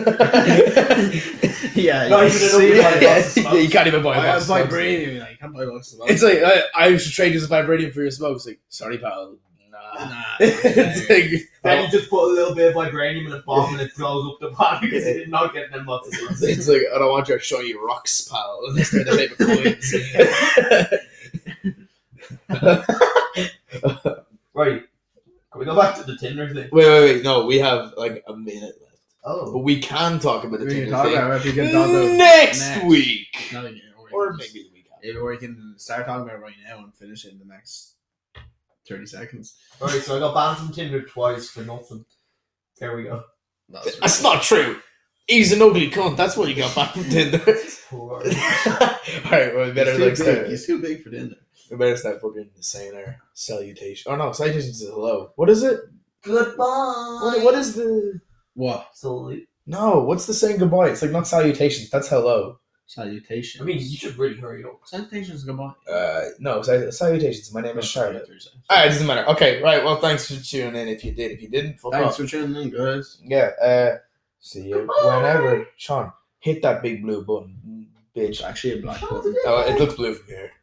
Yeah, Not even enough to buy a box of smokes. You can't even buy a I have box of smokes. vibranium. Like, you can't buy boxes of smokes. It's like I should trade this vibranium for your smokes. Like, sorry, pal. Nah. Nah. It's like, Then you just put a little bit of vibranium in a bomb and it blows up the bomb because he did not get them boxes of smokes. it's like I don't want your shiny rocks, pal. Unless they're the shape of coins. Right. Can we go back to the Tinder thing? Wait. No, we have like a minute left. But Oh. we can talk about the We can Tinder talk thing about it if you can talk about next week. No, Or maybe the week after. Or we can start talking about it right now and finish it in the next 30 seconds. Alright, so I got banned from Tinder twice for nothing. There we go. That's not true. He's an ugly cunt. That's what you got back from Tinder. Poor. Alright, well, we better He's like too big. start. He's too big for dinner. We better start fucking saying our salutation. Oh no, salutations is hello. What is it? Goodbye. What is the? What? Salute. No, what's the saying goodbye? It's like not salutations. That's hello. Salutation. I mean, you should really hurry up. Salutations goodbye. No, salutations. My name is Charlotte. Alright, doesn't matter. Okay, right. Well, thanks for tuning in. If you did, if you didn't, fuck Thanks off. for tuning in, guys. Yeah. See you whenever. Sean, hit that big blue button, bitch. It's actually a black button. Oh, it looks blue from here.